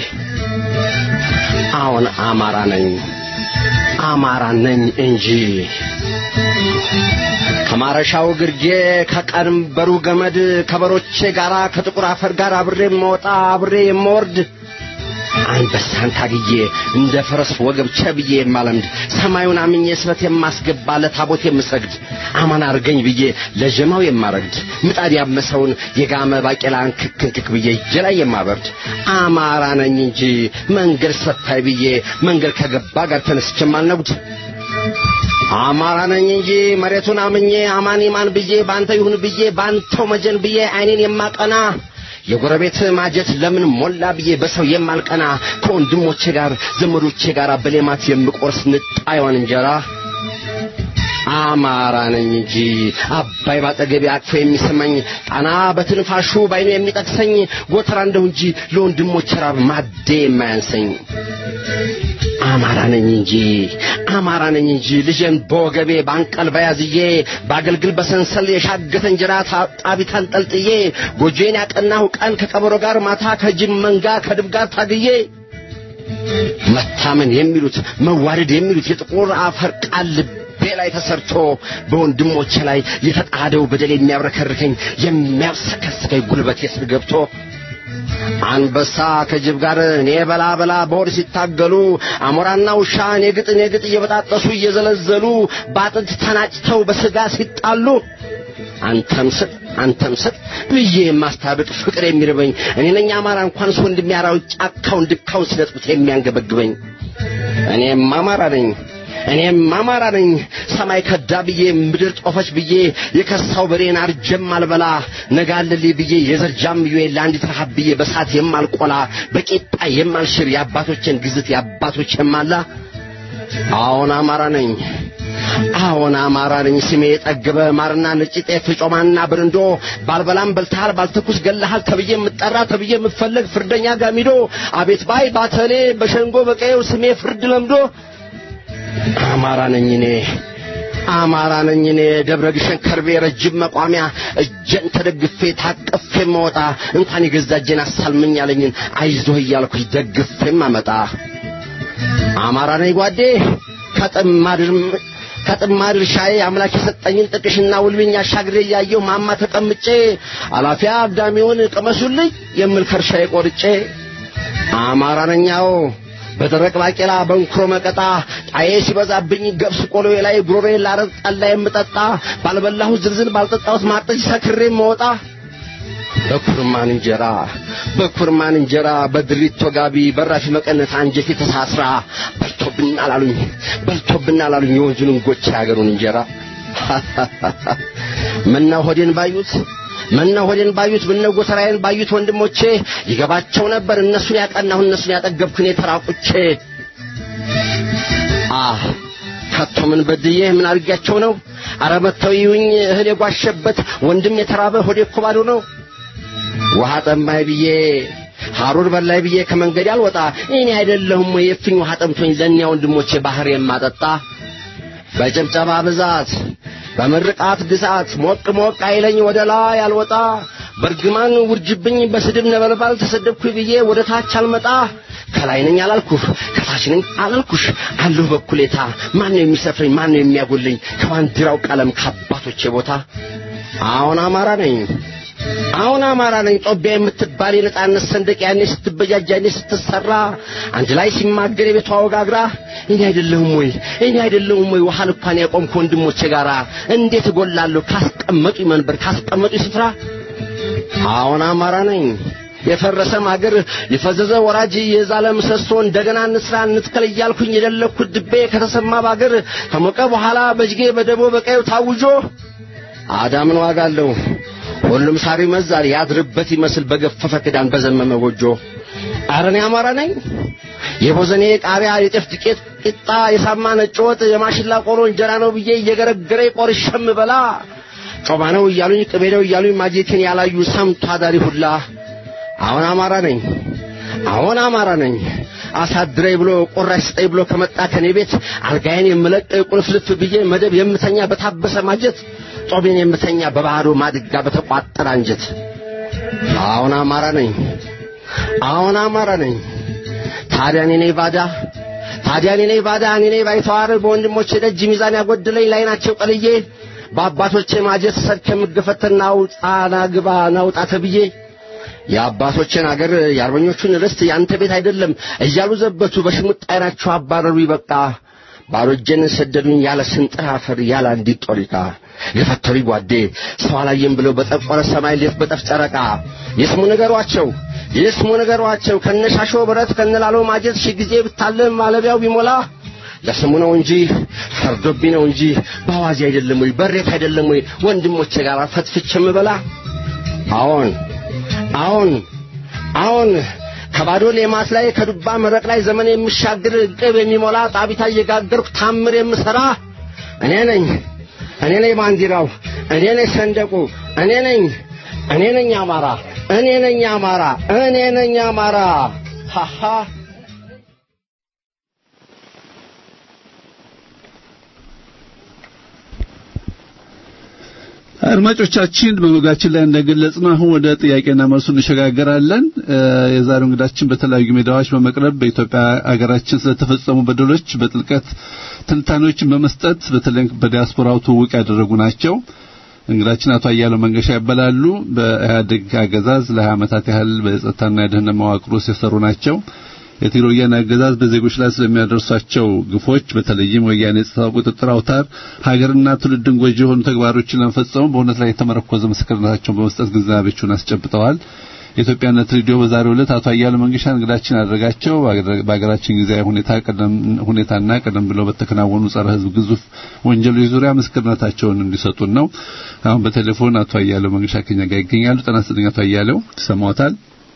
አሁን አማራ ነኝ አማራ ነኝ እንጂ ከማረሻው ግርጌ ከቀንበሩ ገመድ ከበሮቼ ጋራ ከጥቁር አፈር ጋር አብሬ መውጣ አብሬ የምወርድ አንበሳን ታግዬ እንደ ፈረስ ወገብ ቸብዬ የማለምድ ሰማዩን አምኜ ስበት የማስገባ ለታቦት የምሰግድ አማን አርገኝ ብዬ ለጀማው የማረግድ ምጣድ ያመሰውን የጋመ ባቄላን ክክክክ ብዬ ጀላይ የማበርድ አማራ ነኝ እንጂ መንገድ ሰፋይ ብዬ መንገድ ከገባ ጋር ተነስቼ ማልነጉድ አማራ ነኝ እንጂ መሬቱን አምኜ አማን ይማን ብዬ ባንተ ይሁን ብዬ ባንተው መጀን ብዬ አይኔን የማቀና የጎረቤት ማጀት ለምን ሞላ ብዬ በሰው የማልቀና ከወንድሞቼ ጋር ዘመዶቼ ጋር በሌማት የምቆርስ ንጣዩን እንጀራ አማራ ነኝ እንጂ አባይ ባጠገቤ አቅፎ የሚሰማኝ ጣና በትንፋሹ ባይኑ የሚጠቅሰኝ ጎተራ እንደው እንጂ ለወንድሞቼ ራብ ማዴ የማያንሰኝ አማራ ነኝ እንጂ አማራ ነኝ እንጂ ልጄን በወገቤ ባንቀል በያዝዬ ባገልግል በሰንሰል የሻገተ እንጀራ ጣቢታን ጠልጥዬ ጎጆዬን ያቀናሁ ቀን ከቀበሮ ጋር ማታ ከጅብ መንጋ ከድብ ጋር ታግዬ መታመን የሚሉት መዋደድ የሚሉት የጥቁር አፈር ቃል ልቤ ላይ ተሰርቶ በወንድሞቼ ላይ የተጣደው በደል የሚያብረከርከኝ የሚያብሰከስከኝ ጉልበቴ ስር ገብቶ አንበሳ ከጅብ ጋር እኔ በላ በላ በሆድ ሲታገሉ አሞራና ውሻ እኔ ግጥ እኔ ግጥ እየበጣጠሱ እየዘለዘሉ ባጥንት ተናጭተው በስጋ ሲጣሉ አንተም ስጥ አንተም ስጥ ብዬ የማስታብቅ ፍቅር የሚርበኝ እኔ ነኝ አማራ እንኳንስ ወንድሜ ያራው ጫካው እንድካው ሲነጥቁት የሚያንገበግበኝ እኔም አማራ ነኝ እኔም አማራ ነኝ ሰማይ ከዳ ብዬ ምድር ጦፈች ብዬ የከሳው በሬን አርጀም አልበላ ነጋልልኝ ብዬ የዘርጃም ብዬ ለአንዲት ረሃብ ብዬ በሳት የማልቆላ በቂጣ የማልሽር የአባቶችን ግዝት የአባቶችን ማላ አዎን አማራ ነኝ አዎን አማራ ነኝ ስሜ የጠገበ ማርና ነጭ ጤፍ ጮማና ብርንዶ ባልበላም በልተሃል ባልተኩስ ገለሃል ተብዬ የምጠራ ተብዬ የምፈለግ ፍርደኛ ጋሚዶ አቤት ባይ ባተሌ በሸንጎ በቀየው ስሜ ፍርድ ለምዶ አማራ ነኝ እኔ አማራ ነኝ እኔ ደብረ ግሸን ከርቤ ረጅም መቋሚያ እጄን ተደግፌ ታቅፌ መወጣ እንኳን የገዛጀን አሳልመኝ ያለኝን አይዞህ እያልኩኝ ደግፌ ማመጣ አማራ ነኝ ጓዴ ከጥማድር ከጥማድር ሻይ አምላክ የሰጠኝን ጥቅሽና ውልብኛ ሻግሬ ያየው ማማ ተቀምጬ አላፊያ አዳሚውን ቀመሱልኝ የምል ከርሻዬ ቆርጬ አማራ ነኛው በደረቅ ባቄላ በንክሮ መቀጣ ጣዬ ሲበዛብኝ ገብስ ቆሎዬ ላይ ጉሮሬ ላረጥ ጠላ የምጠጣ ባልበላሁ ዝልዝል ባልጠጣሁት ማጥጅ ሰክሬ መወጣ በኩርማን እንጀራ በኩርማን እንጀራ በድሪቶ ጋቢ በራፊ መቀነት አንጀቴ ተሳስራ በልቶብናል አሉኝ በልቶብናል አሉኝ የወንዙን ጎቻ ያገሩን እንጀራ ምነው ሆዴን ባዩት ምነው ሆዴን ባዩት ምነው ጎተራዬን ባዩት ወንድሞቼ ይገባቸው ነበር እነሱን ያቀናሁ እነሱን ያጠገብኩኝ ተራቁቼ አህ ከቶ ምን በድዬ ምን አርጋቸው ነው አረመተው ይውኝ እህል የጓሸበት ወንድም የተራበ ሆዴ እኮ ባዶ ነው ውሃ ጠማይ ብዬ ሐሩር በላይ ብዬ ከመንገድ ያልወጣ እኔ አይደለሁም ወይ የፍኝ ውሃ ጠምቶኝ ለኛ ወንድሞቼ ባህር የማጠጣ በጭብጨባ ብዛት በመርቃት ግሳት ሞቅ ሞቅ አይለኝ ወደ ላይ ያልወጣ በርግማን ውርጅብኝ በስድብ ነበልባል ተሰደብኩኝ ብዬ ወደ ታች አልመጣ ከላይ ነኝ አላልኩህ ከታች ነኝ አላልኩሽ አለሁ በኩሌታ ማን ነው የሚሰፍረኝ ማን ነው የሚያጎልኝ ከባንዲራው ቀለም ከአባቶቼ ቦታ አሁን አማራ ነኝ አሁን አማራ ነኝ ጦቢያ የምትባል የነጻነት ሰንደቅ ያኔ ስትበጃጅ ያኔ ስትሰራ አንድ ላይ ሲማገር የቤቷ ወጋግራ እኔ አይደለሁም ወይ እኔ አይደለሁም ወይ ውሃ እንኳን ያቆምኩ ወንድሞቼ ጋራ እንዴት እጎላለሁ ካስቀመጡ መንበር ካስቀመጡ ስፍራ አሁን አማራ ነኝ የፈረሰ ማገር የፈዘዘ ወራጅ የዛለ ምሰሶ እንደገና እንስራ እንትከል እያልኩኝ የደለኩት ድቤ ከተሰማ ባገር ከሞቀ በኋላ በጅጌ በደቦ በቀዩ ታውጆ አዳምን ዋጋለሁ ሁሉም ሳሪ መዛል ያድርበት ይመስል በገፈፈ ክዳን በዘመመ ጎጆ አረኔ አማራ ነኝ የቦዘኔ ቃሪያ የጤፍ ዱቄት ቂጣ የሳማ ነጭ ወጥ የማሽላ ቆሎ እንጀራ ነው ብዬ እየገረገረ ቆርሸም በላ ጮማ ነው እያሉኝ ቅቤ ነው እያሉኝ ማጀቴን ያላዩ ሰምቶ አዳሪ ሁላ አሁን አማራ ነኝ አሁን አማራ ነኝ አሳድረይ ብሎ ቆራሽ ስጠይ ብሎ ከመጣ ከኔ ቤት አልጋዬን የምለቅ ቁልፍልፍ ብዬ መደብ የምተኛ በታበሰ ማጀት ጦቤን የምተኛ በባህሩ ማድጋ በተቋጠረ አንጀት አሁን አማራ ነኝ አሁን አማራ ነኝ ታዲያ እኔ ነኝ ባዳ ታዲያ እኔ ነኝ ባዳ እኔ ነኝ ባይተዋር በወንድሞቼ ደጅ ሚዛን ያጎደለኝ ላይ ናቸው ቀልዬ በአባቶቼ ማጀት ሰርከም ገፈተናው ጻና ግባ ናውጣ ተብዬ የአባቶችን አገር የአርበኞቹን ርስት ያንተ ቤት አይደለም እያሉ ዘበቱ በሽሙጥ አይናቸው አባረሩ ይበቃ ባሮጀን ሰደዱኝ ያለ ስንጥር አፈር ያለ አንዲት ጦሪካ የፈተሪ ጓዴ ሰው አላየም ብለው በጠቆረ ሰማይ ሌት በጠፍ ጨረቃ የስሙ ነገሯቸው የስሙ ነገሯቸው ከነሻሾ ብረት ከነላሎ ማጀት ሺ ጊዜ ብታለም ማለቢያው ቢሞላ ለስሙ ነው እንጂ ፈርዶብኝ ነው እንጂ ባዋዚ አይደለም ወይ በሬት አይደለም ወይ ወንድሞቼ ጋር ፈትፍቼ ምበላ አዎን አዎን አዎን ከባዶ ሌማት ላይ ከዱባ መረቅ ላይ ዘመን የሚሻገር ቅብ የሚሞላ ጣቢታ እየጋገርኩ ታምር የምሰራ እኔ ነኝ እኔ ነኝ ባንዲራው እኔ ነኝ ሰንደቁ እኔ ነኝ እኔ ነኝ አማራ እኔ ነኝ አማራ እኔ ነኝ አማራ ሃሃ
አድማጮቻችን በመግቢያችን ላይ እንደገለጽነው አሁን ወደ ጥያቄና መልሱ እንሸጋገራለን። የዛሬው እንግዳችን በተለያዩ ሜዳዎች በመቅረብ በኢትዮጵያ ሀገራችን ስለተፈጸሙ በደሎች በጥልቀት ትንታኔዎችን በመስጠት በተለይ በዲያስፖራው ትውውቅ ያደረጉ ናቸው። እንግዳችን አቶ አያሌው መንገሻ ይባላሉ። በኢህአዴግ አገዛዝ ለሃያ ዓመታት ያህል በጸጥታና የደህንነት መዋቅር ውስጥ የሰሩ ናቸው። የትግራይ ወያኔ አገዛዝ በዜጎች ላይ ስለሚያደርሳቸው ግፎች በተለይም ወያኔ የጸጥታ ቁጥጥር አውታር ሀገርና ትውልድን ጎጂ የሆኑ ተግባሮችን ለመፈጸሙ በእውነት ላይ የተመረኮዘ ምስክርነታቸውን በመስጠት ግንዛቤዎችን አስጨብጠዋል። የኢትዮጵያነት ሬዲዮ በዛሬው ዕለት አቶ አያሌው መንገሻ እንግዳችን አደረጋቸው በአገራችን ጊዜያዊ ሁኔታ ቀደም ሁኔታና ቀደም ብለው በተከናወኑ ጸረ ህዝብ ግዙፍ ወንጀሎች ዙሪያ ምስክርነታቸውን እንዲሰጡን ነው። አሁን በቴሌፎን አቶ አያሌው መንገሻ ከኛ ጋር ይገኛሉ። ጤና ይስጥልኝ አቶ አያሌው ተሰማዎታል?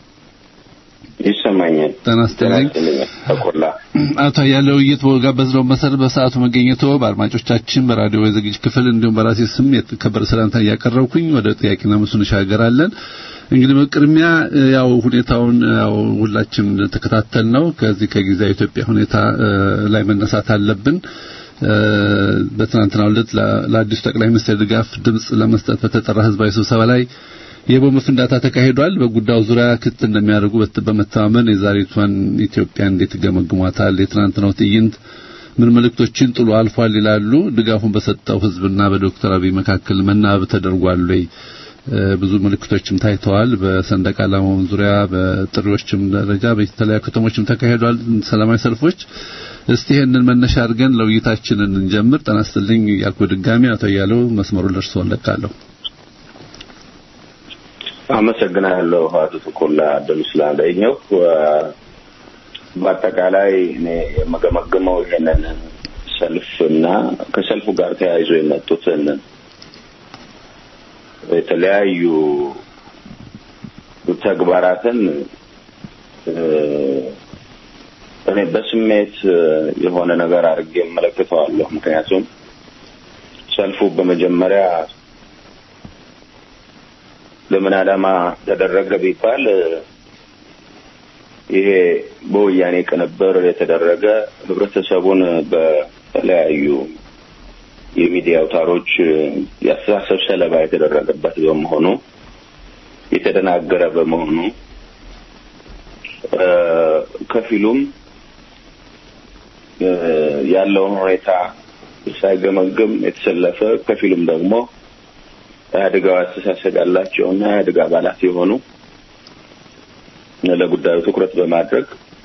ይሰማኛል።
ጤና ይስጥልኝ
ተቆላ
አቶ አያሌው እየተወጋበዝነው መሰረት በሰዓቱ መገኘቶ በአድማጮቻችን በራዲዮ የዝግጅት ክፍል እንዲሁም በራሴ ስም የተከበረ ሰላምታ ያቀረብኩኝ ወደ ጥያቄና መልሱ እንሻገራለን። እንግዲህ በቅድሚያ ያው ሁኔታውን ያው ሁላችን ተከታተልነው ከዚህ ከጊዜያዊ ኢትዮጵያ ሁኔታ ላይ መነሳት አለብን። በትናንትናው ዕለት ለአዲሱ ጠቅላይ ሚኒስትር ድጋፍ ድምጽ ለመስጠት በተጠራ ህዝባዊ ስብሰባ ላይ የቦምብ ፍንዳታ ተካሂዷል። በጉዳዩ ዙሪያ ክትትል እንደሚያደርጉ በመተማመን የዛሬቷን ኢትዮጵያ እንዴት ገመግሟታል? የትናንትናው ትዕይንት ምን መልእክቶችን ጥሎ አልፏል ይላሉ? ድጋፉን በሰጠው ህዝብና በዶክተር አብይ መካከል መናበብ ተደርጓል ወይ? ብዙ ምልክቶችም ታይተዋል። በሰንደቅ ዓላማው ዙሪያ በጥሪዎችም ደረጃ በተለያዩ ከተሞችም ተካሂዷል ሰላማዊ ሰልፎች። እስቲ ይሄንን መነሻ አድርገን ለውይይታችንን እንጀምር። ጤና ይስጥልኝ ያልኩ ድጋሚ አቶ አያሌው መስመሩን ለርሶ ለቃለሁ።
አመሰግናለሁ አቶ ተቆላ ደምስላንደኛው። በአጠቃላይ እኔ የምገመግመው ይሄንን ሰልፍና ከሰልፉ ጋር ተያይዞ የመጡትን የተለያዩ ተግባራትን እኔ በስሜት የሆነ ነገር አድርጌ እመለከተዋለሁ። ምክንያቱም ሰልፉ በመጀመሪያ ለምን ዓላማ ተደረገ ቢባል ይሄ በወያኔ ቅንብር የተደረገ ህብረተሰቡን በተለያዩ የሚዲያ አውታሮች ያስተሳሰብ ሰለባ የተደረገበት በመሆኑ የተደናገረ በመሆኑ ከፊሉም ያለውን ሁኔታ ሳይገመግም የተሰለፈ ከፊሉም ደግሞ አደጋው አስተሳሰብ ያላቸውና አደጋ አባላት የሆኑ ለጉዳዩ ትኩረት በማድረግ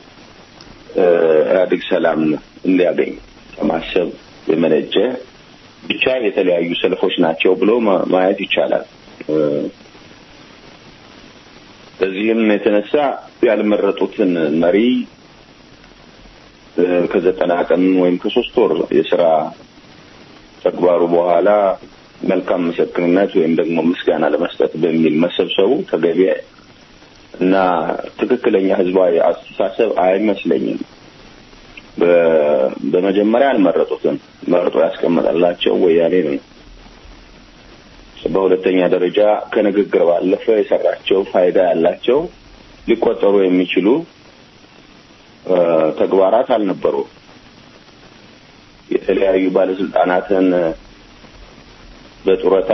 አዲግ ሰላም እንዲያገኝ ከማሰብ የመነጨ ብቻ የተለያዩ ሰልፎች ናቸው ብሎ ማየት ይቻላል። በዚህም የተነሳ ያልመረጡትን መሪ ከዘጠና ቀን ወይም ከሶስት ወር የሥራ ተግባሩ በኋላ መልካም ምስክርነት ወይም ደግሞ ምስጋና ለመስጠት በሚል መሰብሰቡ ተገቢ እና ትክክለኛ ህዝባዊ አስተሳሰብ አይመስለኝም። በመጀመሪያ አልመረጡትም። መርጦ ያስቀመጠላቸው ወያኔ ነው። በሁለተኛ ደረጃ ከንግግር ባለፈ የሰራቸው ፋይዳ ያላቸው ሊቆጠሩ የሚችሉ ተግባራት አልነበሩ። የተለያዩ ባለስልጣናትን በጡረታ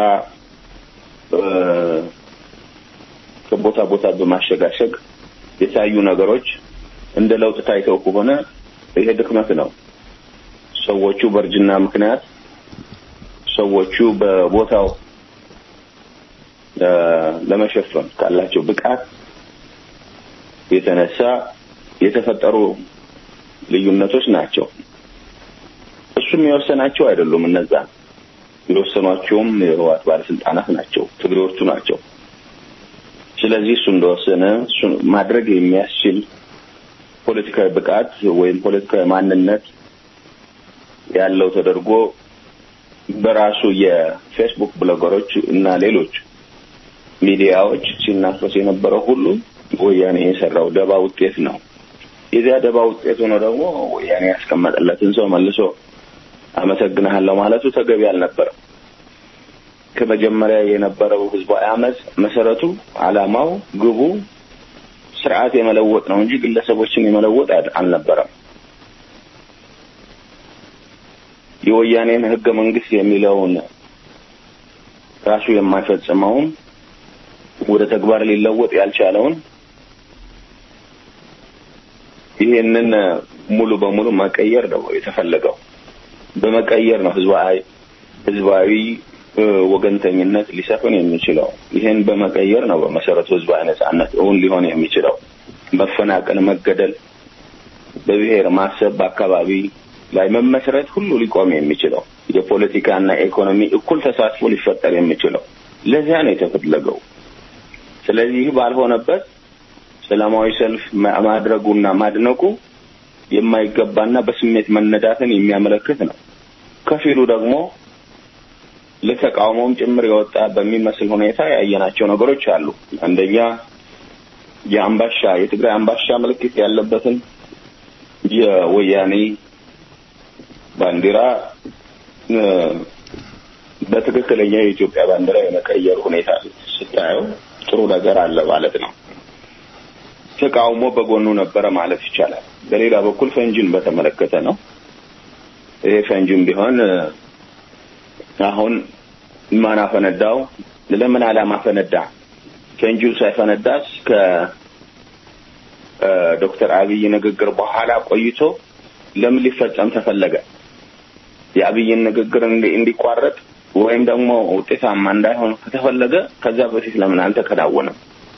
ከቦታ ቦታ በማሸጋሸግ የታዩ ነገሮች እንደ ለውጥ ታይተው ከሆነ ይሄ ድክመት ነው። ሰዎቹ በርጅና ምክንያት ሰዎቹ በቦታው ለመሸፈን ካላቸው ብቃት የተነሳ የተፈጠሩ ልዩነቶች ናቸው። እሱም የወሰናቸው አይደሉም። እነዛ የወሰኗቸውም የህወሓት ባለስልጣናት ናቸው፣ ትግሬዎቹ ናቸው። ስለዚህ እሱ እንደወሰነ እሱ ማድረግ የሚያስችል ፖለቲካዊ ብቃት ወይም ፖለቲካዊ ማንነት ያለው ተደርጎ በራሱ የፌስቡክ ብሎገሮች እና ሌሎች ሚዲያዎች ሲናፈስ የነበረው ሁሉ ወያኔ የሰራው ደባ ውጤት ነው። የዚያ ደባ ውጤት ሆኖ ደግሞ ወያኔ ያስቀመጠለትን ሰው መልሶ አመሰግናለሁ ማለቱ ተገቢ አልነበረም። ከመጀመሪያ የነበረው ህዝባዊ አመጽ መሰረቱ ዓላማው ግቡ ስርዓት የመለወጥ ነው እንጂ ግለሰቦችን የመለወጥ አልነበረም። የወያኔን ህገ መንግስት የሚለውን ራሱ የማይፈጽመውን ወደ ተግባር ሊለወጥ ያልቻለውን ይሄንን ሙሉ በሙሉ መቀየር ነው የተፈለገው። በመቀየር ነው ህዝባዊ ህዝባዊ ወገንተኝነት ሊሰፍን የሚችለው። ይሄን በመቀየር ነው በመሰረቱ ህዝባዊ ነጻነት እውን ሊሆን የሚችለው። መፈናቀል፣ መገደል፣ በብሔር ማሰብ፣ አካባቢ ላይ መመስረት ሁሉ ሊቆም የሚችለው የፖለቲካና ኢኮኖሚ እኩል ተሳትፎ ሊፈጠር የሚችለው ለዚያ ነው የተፈለገው። ስለዚህ ባልሆነበት ሰላማዊ ሰልፍ ማድረጉና ማድነቁ የማይገባና በስሜት መነዳትን የሚያመለክት ነው። ከፊሉ ደግሞ ለተቃውሞም ጭምር የወጣ በሚመስል ሁኔታ ያየናቸው ነገሮች አሉ። አንደኛ የአምባሻ የትግራይ አምባሻ ምልክት ያለበትን የወያኔ ባንዲራ በትክክለኛ የኢትዮጵያ ባንዲራ የመቀየር ሁኔታ ስታየው ጥሩ ነገር አለ ማለት ነው። ተቃውሞ በጎኑ ነበረ ማለት ይቻላል። በሌላ በኩል ፈንጂን በተመለከተ ነው። ይሄ ፈንጂም ቢሆን አሁን ማን አፈነዳው? ለምን ዓላማ ፈነዳ? ፈንጂው ሳይፈነዳስ ከዶክተር አብይ ንግግር በኋላ ቆይቶ ለምን ሊፈጸም ተፈለገ? የአብይን ንግግር እንዲቋረጥ ወይም ደግሞ ውጤታማ እንዳይሆን ከተፈለገ ከዛ በፊት ለምን አልተከናወነም?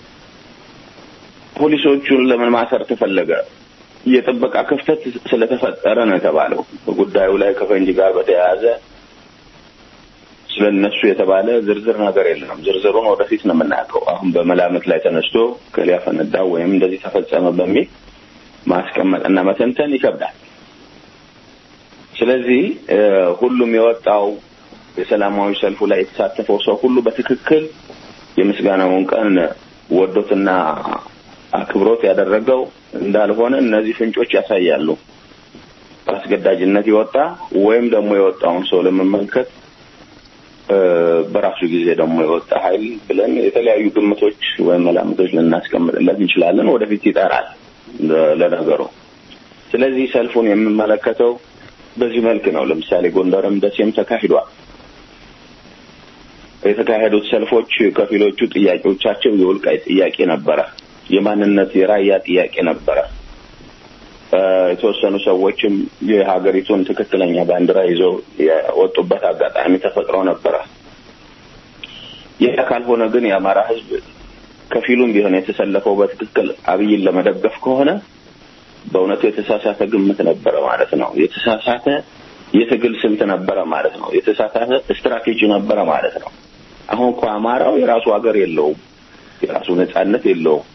ፖሊሶቹን ለምን ማሰር ተፈለገ? የጥበቃ ክፍተት ስለተፈጠረ ነው የተባለው። በጉዳዩ ላይ ከፈንጂ ጋር በተያያዘ ስለነሱ የተባለ ዝርዝር ነገር የለም። ዝርዝሩን ወደፊት ነው የምናውቀው። አሁን በመላምት ላይ ተነስቶ ከሊያ ፈነዳ ወይም እንደዚህ ተፈጸመ በሚል ማስቀመጥና መተንተን ይከብዳል። ስለዚህ ሁሉም የወጣው የሰላማዊ ሰልፉ ላይ የተሳተፈው ሰው ሁሉ በትክክል የምስጋናውን ቀን ወዶትና አክብሮት ያደረገው እንዳልሆነ እነዚህ ፍንጮች ያሳያሉ። አስገዳጅነት ይወጣ ወይም ደግሞ የወጣውን ሰው ለመመልከት በራሱ ጊዜ ደግሞ የወጣ ኃይል ብለን የተለያዩ ግምቶች ወይም መላምቶች ልናስቀምጥለት እንችላለን። ወደፊት ይጣራል ለነገሩ። ስለዚህ ሰልፉን የምንመለከተው በዚህ መልክ ነው። ለምሳሌ ጎንደርም ደሴም ተካሂዷል። የተካሄዱት ሰልፎች ከፊሎቹ ጥያቄዎቻቸው የወልቃይት ጥያቄ ነበረ፣ የማንነት የራያ ጥያቄ ነበረ። የተወሰኑ ሰዎችም የሀገሪቱን ትክክለኛ ባንዲራ ይዘው የወጡበት አጋጣሚ ተፈጥሮ ነበረ። ይህ ካልሆነ ግን የአማራ ሕዝብ ከፊሉም ቢሆን የተሰለፈው በትክክል አብይን ለመደገፍ ከሆነ በእውነቱ የተሳሳተ ግምት ነበረ ማለት ነው። የተሳሳተ የትግል ስልት ነበረ ማለት ነው። የተሳሳተ ስትራቴጂ ነበረ ማለት ነው። አሁን እኮ አማራው የራሱ ሀገር የለውም፣ የራሱ ነጻነት የለውም።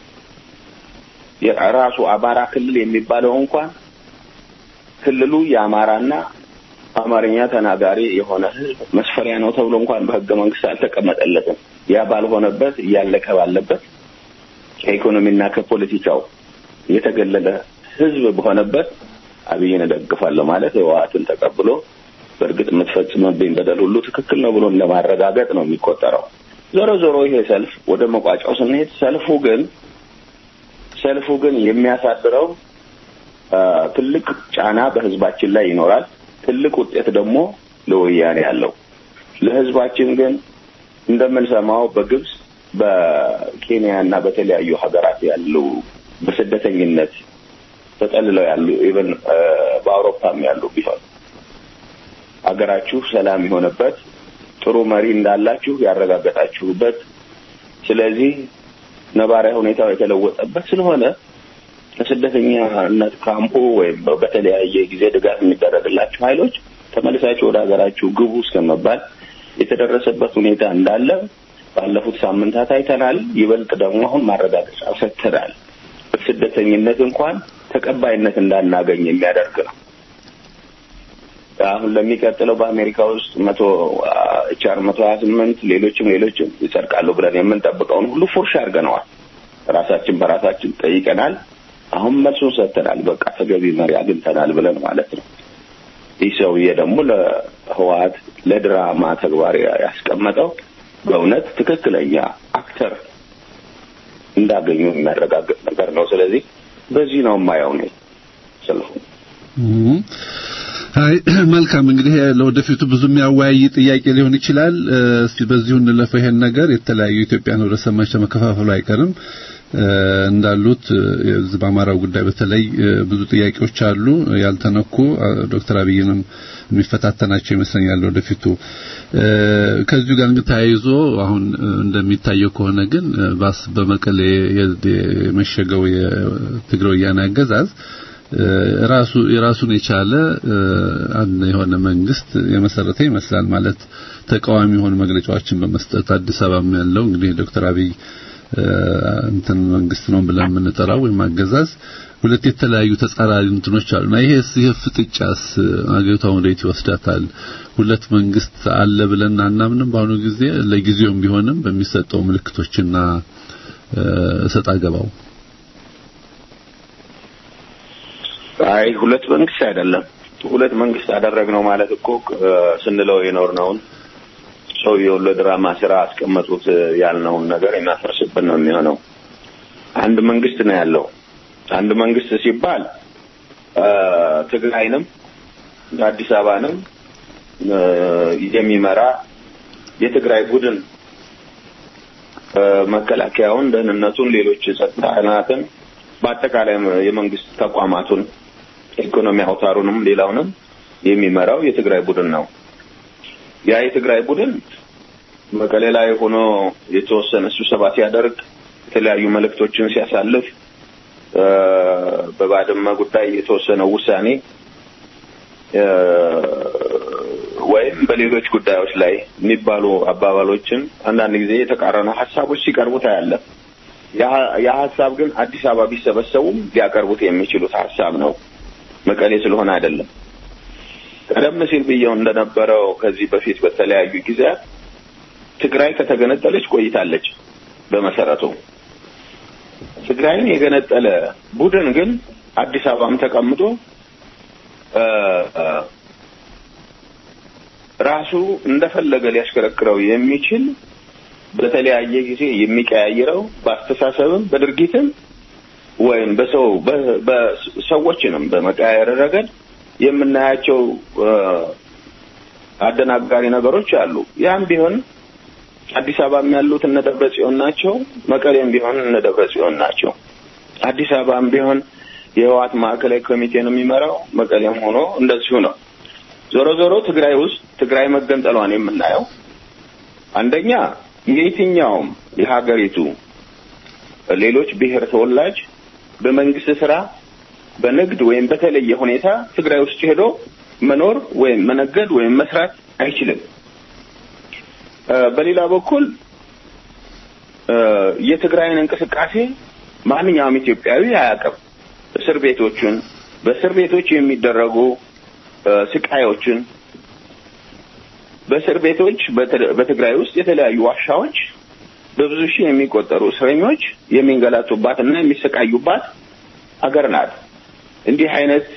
የራሱ አማራ ክልል የሚባለው እንኳን ክልሉ የአማራና አማርኛ ተናጋሪ የሆነ ህዝብ መስፈሪያ ነው ተብሎ እንኳን በህገ መንግስት አልተቀመጠለትም። ያ ባልሆነበት እያለቀ ባለበት ከኢኮኖሚና ከፖለቲካው የተገለለ ህዝብ በሆነበት አብይን ደግፋለሁ ማለት ህወሓትን ተቀብሎ በእርግጥ የምትፈጽምብኝ በደል ሁሉ ትክክል ነው ብሎ ለማረጋገጥ ነው የሚቆጠረው። ዞሮ ዞሮ ይሄ ሰልፍ ወደ መቋጫው ስንሄድ ሰልፉ ግን ሰልፉ ግን የሚያሳድረው ትልቅ ጫና በህዝባችን ላይ ይኖራል። ትልቅ ውጤት ደግሞ ለወያኔ ያለው ለህዝባችን ግን እንደምንሰማው በግብጽ በኬንያና በተለያዩ ሀገራት ያሉ በስደተኝነት ተጠልለው ያሉ ኢቨን በአውሮፓም ያሉ ቢሆን ሀገራችሁ ሰላም የሆነበት ጥሩ መሪ እንዳላችሁ ያረጋገጣችሁበት ስለዚህ ነባራዊ ሁኔታው የተለወጠበት ስለሆነ ከስደተኛነት ካምፑ ወይም በተለያየ ጊዜ ድጋፍ የሚደረግላችሁ ኃይሎች ተመልሳችሁ ወደ ሀገራችሁ ግቡ እስከመባል የተደረሰበት ሁኔታ እንዳለ ባለፉት ሳምንታት አይተናል። ይበልጥ ደግሞ አሁን ማረጋገጫ ሰጥተናል። ስደተኝነት እንኳን ተቀባይነት እንዳናገኝ የሚያደርግ ነው። አሁን ለሚቀጥለው በአሜሪካ ውስጥ መቶ ኤችአር መቶ ሃያ ስምንት ሌሎችም ሌሎችም ይጸድቃሉ ብለን የምንጠብቀውን ሁሉ ፉርሽ አድርገናል። ራሳችን በራሳችን ጠይቀናል። አሁን መልሱን ሰጥተናል። በቃ ተገቢ መሪ አግኝተናል ብለን ማለት ነው። ይህ ሰውዬ ደግሞ ለህወሓት ለድራማ ተግባር ያስቀመጠው በእውነት ትክክለኛ አክተር እንዳገኙ የሚያረጋግጥ ነገር ነው። ስለዚህ በዚህ ነው የማየው ነው ሰልፉ።
አይ መልካም እንግዲህ ለወደፊቱ ብዙ የሚያወያይ ጥያቄ ሊሆን ይችላል። እስቲ በዚሁ እንለፈው ይሄን ነገር የተለያዩ ኢትዮጵያን ወደ ሰማች መከፋፈሉ አይቀርም እንዳሉት የዚህ በአማራው ጉዳይ በተለይ ብዙ ጥያቄዎች አሉ ያልተነኩ ዶክተር አብይንም የሚፈታተናቸው ይመስለኛል ወደፊቱ። ከዚህ ጋር ተያይዞ አሁን እንደሚታየው ከሆነ ግን ባስ በመቀሌ የመሸገው የትግራይ ወያነ አገዛዝ ራሱ የራሱን የቻለ አንድ የሆነ መንግስት የመሰረተ ይመስላል። ማለት ተቃዋሚ የሆኑ መግለጫዎችን በመስጠት አዲስ አበባም ያለው እንግዲህ ዶክተር አብይ እንትን መንግስት ነው ብለን የምንጠራው ወይ ማገዛዝ ሁለት የተለያዩ ተጻራሪ እንትኖች አሉና ይሄስ ይፍጥጫስ አገሪቷን ወዴት ይወስዳታል? ሁለት መንግስት አለ ብለን አናምንም። በአሁኑ ጊዜ ለጊዜውም ቢሆንም በሚሰጠው ምልክቶችና ሰጣ ገባው
አይ ሁለት መንግስት አይደለም። ሁለት መንግስት አደረግነው ማለት እኮ ስንለው የኖርነውን ሰውየው ለድራማ ስራ አስቀመጡት ያልነውን ነገር የሚያፈርስብን ነው የሚሆነው። አንድ መንግስት ነው ያለው። አንድ መንግስት ሲባል ትግራይንም አዲስ አበባንም የሚመራ የትግራይ ቡድን መከላከያውን፣ ደህንነቱን፣ ሌሎች ጸጥታናትን በአጠቃላይ የመንግስት ተቋማቱን ኢኮኖሚ አውታሩንም ሌላውንም የሚመራው የትግራይ ቡድን ነው። ያ የትግራይ ቡድን መቀሌ ላይ ሆኖ የተወሰነ ስብሰባ ሲያደርግ የተለያዩ መልእክቶችን ሲያሳልፍ በባድመ ጉዳይ የተወሰነ ውሳኔ ወይም በሌሎች ጉዳዮች ላይ የሚባሉ አባባሎችን አንዳንድ ጊዜ የተቃረኑ ሐሳቦች ሲቀርቡ ታያለ። ያ ያ ሐሳብ ግን አዲስ አበባ ቢሰበሰቡም ሊያቀርቡት የሚችሉት ሐሳብ ነው። መቀሌ ስለሆነ አይደለም። ቀደም ሲል ብየው እንደነበረው ከዚህ በፊት በተለያዩ ጊዜያት ትግራይ ከተገነጠለች ቆይታለች። በመሰረቱ ትግራይን የገነጠለ ቡድን ግን አዲስ አበባም ተቀምጦ ራሱ እንደፈለገ ሊያሽከረክረው የሚችል በተለያየ ጊዜ የሚቀያየረው በአስተሳሰብም በድርጊትም ወይም በሰው በሰዎችንም በመቀያየር ረገድ የምናያቸው አደናጋሪ ነገሮች አሉ። ያም ቢሆን አዲስ አበባም ያሉት እነ ደብረጽዮን ናቸው። መቀሌም ቢሆን እነ ደብረጽዮን ናቸው። አዲስ አበባም ቢሆን የህወሓት ማዕከላዊ ኮሚቴ ነው የሚመራው። መቀሌም ሆኖ እንደዚሁ ነው። ዞሮ ዞሮ ትግራይ ውስጥ ትግራይ መገንጠሏን የምናየው አንደኛ የትኛውም የሀገሪቱ ሌሎች ብሔር ተወላጅ በመንግስት ስራ በንግድ ወይም በተለየ ሁኔታ ትግራይ ውስጥ ሄዶ መኖር ወይም መነገድ ወይም መስራት አይችልም። በሌላ በኩል የትግራይን እንቅስቃሴ ማንኛውም ኢትዮጵያዊ አያውቅም። እስር ቤቶችን በእስር ቤቶች የሚደረጉ ስቃዮችን በእስር ቤቶች በትግራይ ውስጥ የተለያዩ ዋሻዎች በብዙ ሺህ የሚቆጠሩ እስረኞች የሚንገላቱባትና የሚሰቃዩባት አገር ናት። እንዲህ አይነት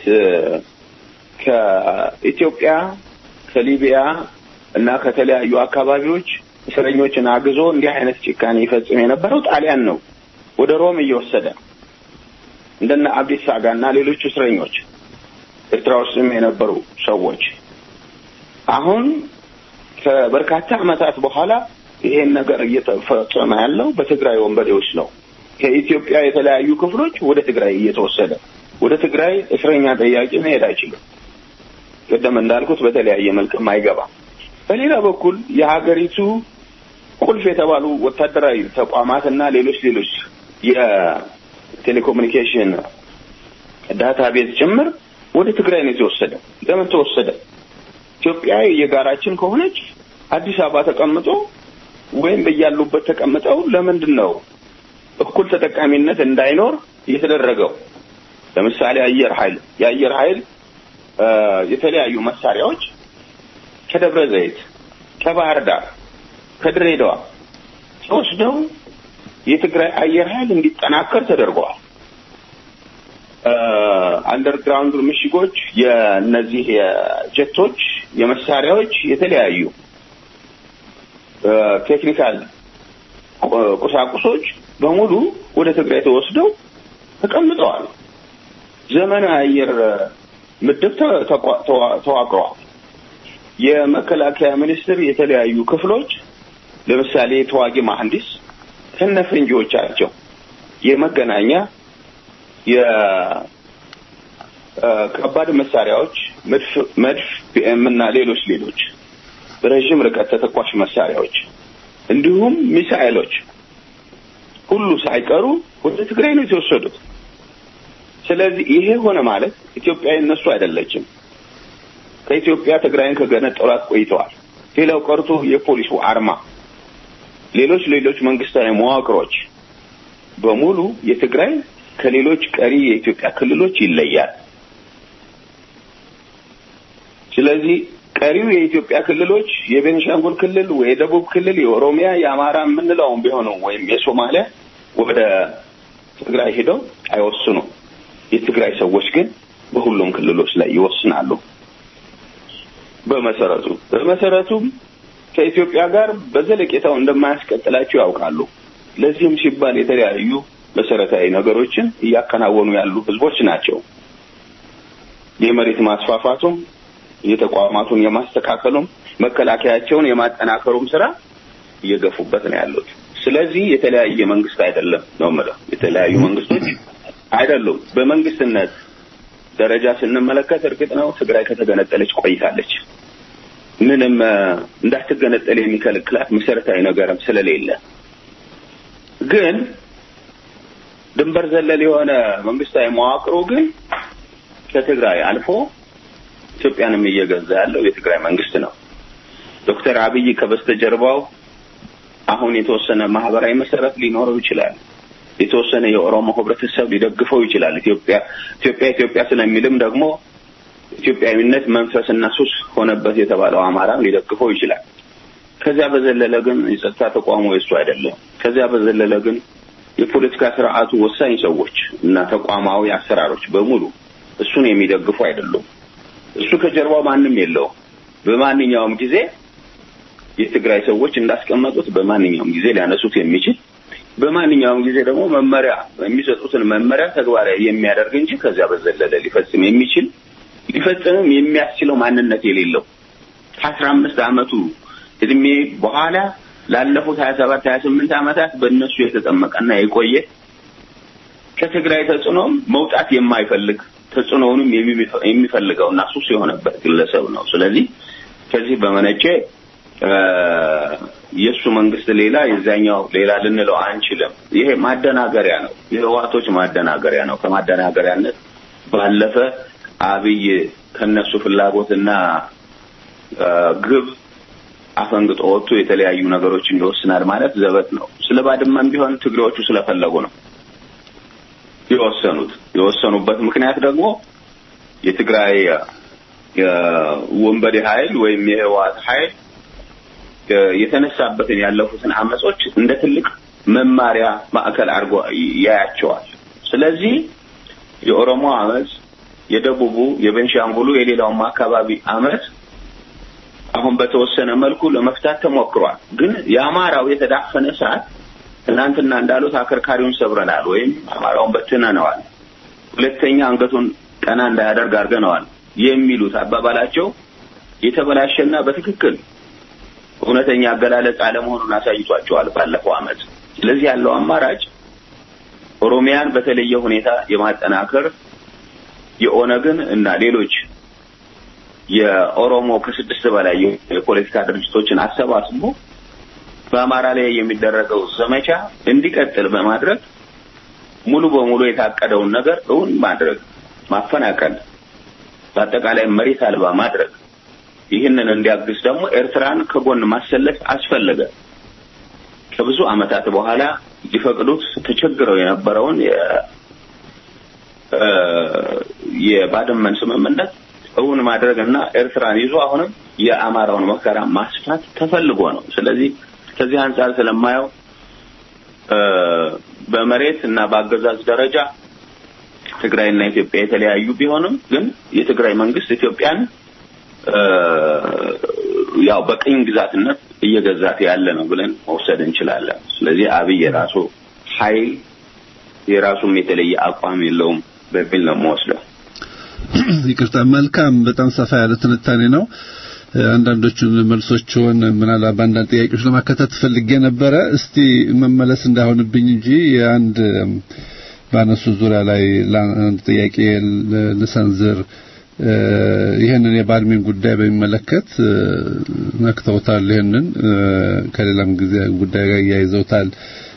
ከኢትዮጵያ ከሊቢያ እና ከተለያዩ አካባቢዎች እስረኞችን አግዞ እንዲህ አይነት ጭካኔ ይፈጽም የነበረው ጣሊያን ነው። ወደ ሮም እየወሰደ እንደነ አብዲስ አጋና ሌሎች እስረኞች ኤርትራ ውስጥም የነበሩ ሰዎች አሁን ከበርካታ ዓመታት በኋላ ይሄን ነገር እየተፈጸመ ያለው በትግራይ ወንበዴዎች ነው። ከኢትዮጵያ የተለያዩ ክፍሎች ወደ ትግራይ እየተወሰደ ወደ ትግራይ እስረኛ ጠያቂ መሄድ አይችልም። ቀደም እንዳልኩት በተለያየ መልክ ማይገባ። በሌላ በኩል የሀገሪቱ ቁልፍ የተባሉ ወታደራዊ ተቋማትና ሌሎች ሌሎች የቴሌኮሙኒኬሽን ዳታቤዝ ጭምር ወደ ትግራይ ነው የተወሰደ። ለምን ተወሰደ? ኢትዮጵያ የጋራችን ከሆነች አዲስ አበባ ተቀምጦ ወይም በያሉበት ተቀምጠው ለምንድን ነው እኩል ተጠቃሚነት እንዳይኖር የተደረገው? ለምሳሌ አየር ኃይል የአየር ኃይል የተለያዩ መሳሪያዎች ከደብረ ዘይት ከባህር ዳር ከድሬዳዋ ተወስደው የትግራይ አየር ኃይል እንዲጠናከር ተደርጓል። አንደርግራውንድ ምሽጎች የነዚህ የጀቶች የመሳሪያዎች የተለያዩ ቴክኒካል ቁሳቁሶች በሙሉ ወደ ትግራይ ተወስደው ተቀምጠዋል። ዘመናዊ አየር ምድብ ተዋቅሯል። የመከላከያ ሚኒስቴር የተለያዩ ክፍሎች ለምሳሌ ተዋጊ መሐንዲስ ከነፈንጂዎቻቸው የመገናኛ የከባድ መሳሪያዎች መድፍ መድፍ ፒኤም እና ሌሎች ሌሎች ረጅም ርቀት ተተኳሽ መሳሪያዎች እንዲሁም ሚሳኤሎች ሁሉ ሳይቀሩ ወደ ትግራይ ነው የተወሰዱት። ስለዚህ ይሄ ሆነ ማለት ኢትዮጵያ የነሱ አይደለችም። ከኢትዮጵያ ትግራይን ከገነጠሏት ቆይተዋል። ሌላው ቀርቶ የፖሊሱ አርማ ሌሎች ሌሎች መንግስታዊ መዋቅሮች በሙሉ የትግራይ ከሌሎች ቀሪ የኢትዮጵያ ክልሎች ይለያል። ስለዚህ ቀሪው የኢትዮጵያ ክልሎች የቤንሻንጉል ክልል ወይ ደቡብ ክልል የኦሮሚያ የአማራ ምንለው ቢሆኑ ወይም የሶማሊያ ወደ ትግራይ ሄደው አይወስኑ። የትግራይ ሰዎች ግን በሁሉም ክልሎች ላይ ይወስናሉ። በመሰረቱ በመሰረቱ ከኢትዮጵያ ጋር በዘለቄታው እንደማያስቀጥላቸው ያውቃሉ። ለዚህም ሲባል የተለያዩ መሰረታዊ ነገሮችን እያከናወኑ ያሉ ህዝቦች ናቸው። የመሬት ማስፋፋቱም የተቋማቱን የማስተካከሉም መከላከያቸውን የማጠናከሩም ስራ እየገፉበት ነው ያሉት። ስለዚህ የተለያየ መንግስት አይደለም ነው ማለት የተለያዩ መንግስቶች አይደሉም። በመንግስትነት ደረጃ ስንመለከት እርግጥ ነው ትግራይ ከተገነጠለች ቆይታለች። ምንም እንዳትገነጠል የሚከለክላት መሰረታዊ ነገርም ስለሌለ ግን ድንበር ዘለል የሆነ መንግስታዊ መዋቅሩ ግን ከትግራይ አልፎ ኢትዮጵያንም እየገዛ ያለው የትግራይ መንግስት ነው። ዶክተር አብይ ከበስተጀርባው አሁን የተወሰነ ማህበራዊ መሰረት ሊኖረው ይችላል። የተወሰነ የኦሮሞ ህብረተሰብ ሊደግፈው ይችላል። ኢትዮጵያ ኢትዮጵያ ኢትዮጵያ ስለሚልም ደግሞ ኢትዮጵያዊነት መንፈስና ሱስ ሆነበት የተባለው አማራ ሊደግፈው ይችላል። ከዚያ በዘለለ ግን የጸጥታ ተቋሙ እሱ አይደለም። ከዚያ በዘለለ ግን የፖለቲካ ስርዓቱ ወሳኝ ሰዎች እና ተቋማዊ አሰራሮች በሙሉ እሱን የሚደግፉ አይደሉም። እሱ ከጀርባው ማንም የለው። በማንኛውም ጊዜ የትግራይ ሰዎች እንዳስቀመጡት በማንኛውም ጊዜ ሊያነሱት የሚችል በማንኛውም ጊዜ ደግሞ መመሪያ የሚሰጡትን መመሪያ ተግባራዊ የሚያደርግ እንጂ ከዚያ በዘለለ ሊፈጽም የሚችል ሊፈጽምም የሚያስችለው ማንነት የሌለው ከአስራ አምስት አመቱ እድሜ በኋላ ላለፉት ሀያ ሰባት ሀያ ስምንት አመታት በእነሱ የተጠመቀና የቆየ ከትግራይ ተጽዕኖም መውጣት የማይፈልግ ተጽዕኖውንም የሚፈልገውና ሱስ የሆነበት ግለሰብ ነው። ስለዚህ ከዚህ በመነጨ የሱ መንግስት ሌላ የዛኛው ሌላ ልንለው አንችልም። ይሄ ማደናገሪያ ነው። የህዋቶች ማደናገሪያ ነው። ከማደናገሪያነት ባለፈ አብይ ከነሱ ፍላጎትና ግብ አፈንግጦ ወጥቶ የተለያዩ ነገሮችን ይወስናል ማለት ዘበት ነው። ስለባድማም ቢሆን ትግሬዎቹ ስለፈለጉ ነው የወሰኑት። የወሰኑበት ምክንያት ደግሞ የትግራይ የወንበዴ ኃይል ወይም የህዋት ኃይል የተነሳበትን ያለፉትን አመጾች እንደ ትልቅ መማሪያ ማዕከል አድርጎ ያያቸዋል። ስለዚህ የኦሮሞ አመጽ፣ የደቡቡ፣ የቤንሻንጉሉ፣ የሌላውም አካባቢ አመጽ አሁን በተወሰነ መልኩ ለመፍታት ተሞክሯል። ግን የአማራው የተዳፈነ ሰዓት ትናንትና እንዳሉት አከርካሪውን ሰብረናል ወይም አማራውን በትነነዋል፣ ሁለተኛ አንገቱን ቀና እንዳያደርግ አድርገነዋል የሚሉት አባባላቸው የተበላሸና በትክክል እውነተኛ አገላለጽ አለመሆኑን አሳይቷቸዋል ባለፈው አመት። ስለዚህ ያለው አማራጭ ኦሮሚያን በተለየ ሁኔታ የማጠናከር የኦነግን እና ሌሎች የኦሮሞ ከስድስት በላይ የፖለቲካ ድርጅቶችን አሰባስቦ በአማራ ላይ የሚደረገው ዘመቻ እንዲቀጥል በማድረግ ሙሉ በሙሉ የታቀደውን ነገር እውን ማድረግ፣ ማፈናቀል፣ በአጠቃላይ መሬት አልባ ማድረግ። ይህንን እንዲያግዝ ደግሞ ኤርትራን ከጎን ማሰለፍ አስፈለገ። ከብዙ አመታት በኋላ ሊፈቅዱት ተቸግረው የነበረውን የ የባድመን ስምምነት እውን ማድረግና ኤርትራን ይዞ አሁንም የአማራውን መከራ ማስፋት ተፈልጎ ነው። ስለዚህ ከዚህ አንፃር ስለማየው በመሬት እና በአገዛዝ ደረጃ ትግራይና ኢትዮጵያ የተለያዩ ቢሆንም ግን የትግራይ መንግስት ኢትዮጵያን ያው በቅኝ ግዛትነት እየገዛት ያለ ነው ብለን መውሰድ እንችላለን። ስለዚህ አብይ የራሱ ኃይል የራሱም የተለየ አቋም የለውም በሚል ነው የምወስደው።
ይቅርታ መልካም በጣም ሰፋ ያለ ትንታኔ ነው። አንዳንዶቹን መልሶችን ምናልባት በአንዳንድ ጥያቄዎች ለማከታተል ፈልጌ ነበረ። እስቲ መመለስ እንዳይሆንብኝ እንጂ አንድ ባነሱ ዙሪያ ላይ አንድ ጥያቄ ልሰንዝር። ይሄንን የባድሜን ጉዳይ በሚመለከት ነክተውታል። ይሄንን ከሌላም ጊዜ ጉዳይ ጋር ያይዘውታል።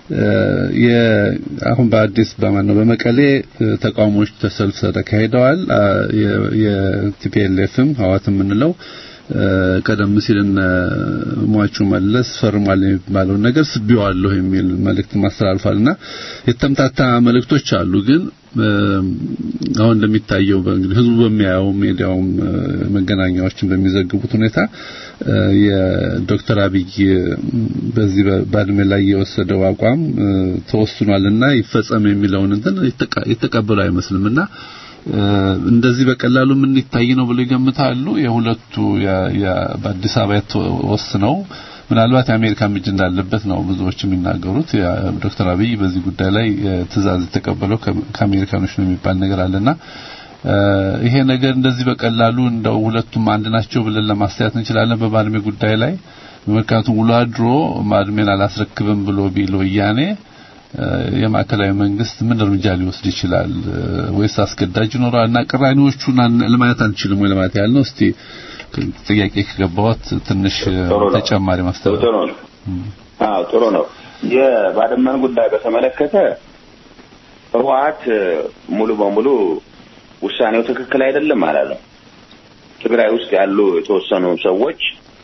የአሁን በአዲስ በማነው በመቀሌ ተቃውሞዎች ተሰልፍ ተካሂደዋል። የቲፒኤልኤፍም ሐዋትም ምንለው ቀደም ሲልና ሟቹ መለስ ፈርሟል የሚባለው ነገር ስቢዋለሁ የሚል መልእክት ማስተላልፋልና የተምታታ መልእክቶች አሉ። ግን አሁን እንደሚታየው በእንግዲህ ህዝቡ በሚያየው ሚዲያውም መገናኛዎችን በሚዘግቡት ሁኔታ የዶክተር አብይ በዚህ ባድሜ ላይ የወሰደው አቋም ተወስኗልና ይፈጸም የሚለውን እንትን የተቀበሉ አይመስልምና እንደዚህ በቀላሉ ምን ይታይ ነው ብለው ይገምታሉ? የሁለቱ በአዲስ አበባ ተወስነው ምናልባት የአሜሪካ እጅ እንዳለበት ነው ብዙዎች የሚናገሩት። ዶክተር አብይ በዚህ ጉዳይ ላይ ትዕዛዝ ተቀበለው ከአሜሪካኖች ነው የሚባል ነገር አለና ይሄ ነገር እንደዚህ በቀላሉ እንደው ሁለቱም አንድ ናቸው ብለን ለማስተያየት እንችላለን በባድሜ ጉዳይ ላይ። ምክንያቱም ውሎ አድሮ ባድሜን አላስረክብም ብሎ ቢሎ ያኔ የማዕከላዊ መንግስት ምን እርምጃ ሊወስድ ይችላል ወይስ አስገዳጅ ይኖራልና ቅራኔዎቹን ለማየት አንችልም ወይ ለማለት ያህል ነው። እስቲ ጥያቄ ከገባሁት ትንሽ ተጨማሪ ማስተባበል
ጥሩ ነው። አዎ ጥሩ ነው። የባድመን ጉዳይ በተመለከተ ህወሓት ሙሉ በሙሉ ውሳኔው ትክክል አይደለም አላለም። ትግራይ ውስጥ ያሉ የተወሰኑ ሰዎች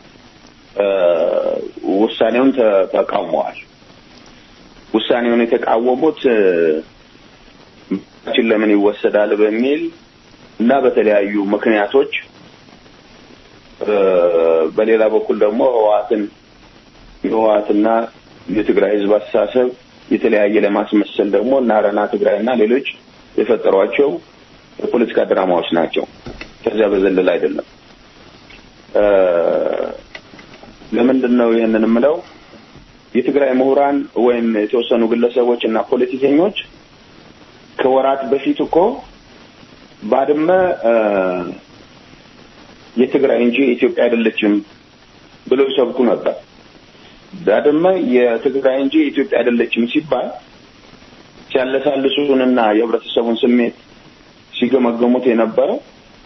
ውሳኔውን ተቃውመዋል። ውሳኔውን የተቃወሙት ችን ለምን ይወሰዳል በሚል እና በተለያዩ ምክንያቶች በሌላ በኩል ደግሞ ህወሓትን ህወሓትና የትግራይ ህዝብ አስተሳሰብ የተለያየ ለማስመሰል ደግሞ እና አረና ትግራይና ሌሎች የፈጠሯቸው የፖለቲካ ድራማዎች ናቸው። ከዚያ በዘለለ አይደለም። ለምንድን ነው ይሄንን የምለው? የትግራይ ምሁራን ወይም የተወሰኑ ግለሰቦችና ፖለቲከኞች ከወራት በፊት እኮ ባድመ የትግራይ እንጂ ኢትዮጵያ አይደለችም ብለው ይሰብኩ ነበር። ባድመ የትግራይ እንጂ ኢትዮጵያ አይደለችም ሲባል ሲያለሳልሱንና የህብረተሰቡን ስሜት ሲገመገሙት የነበረው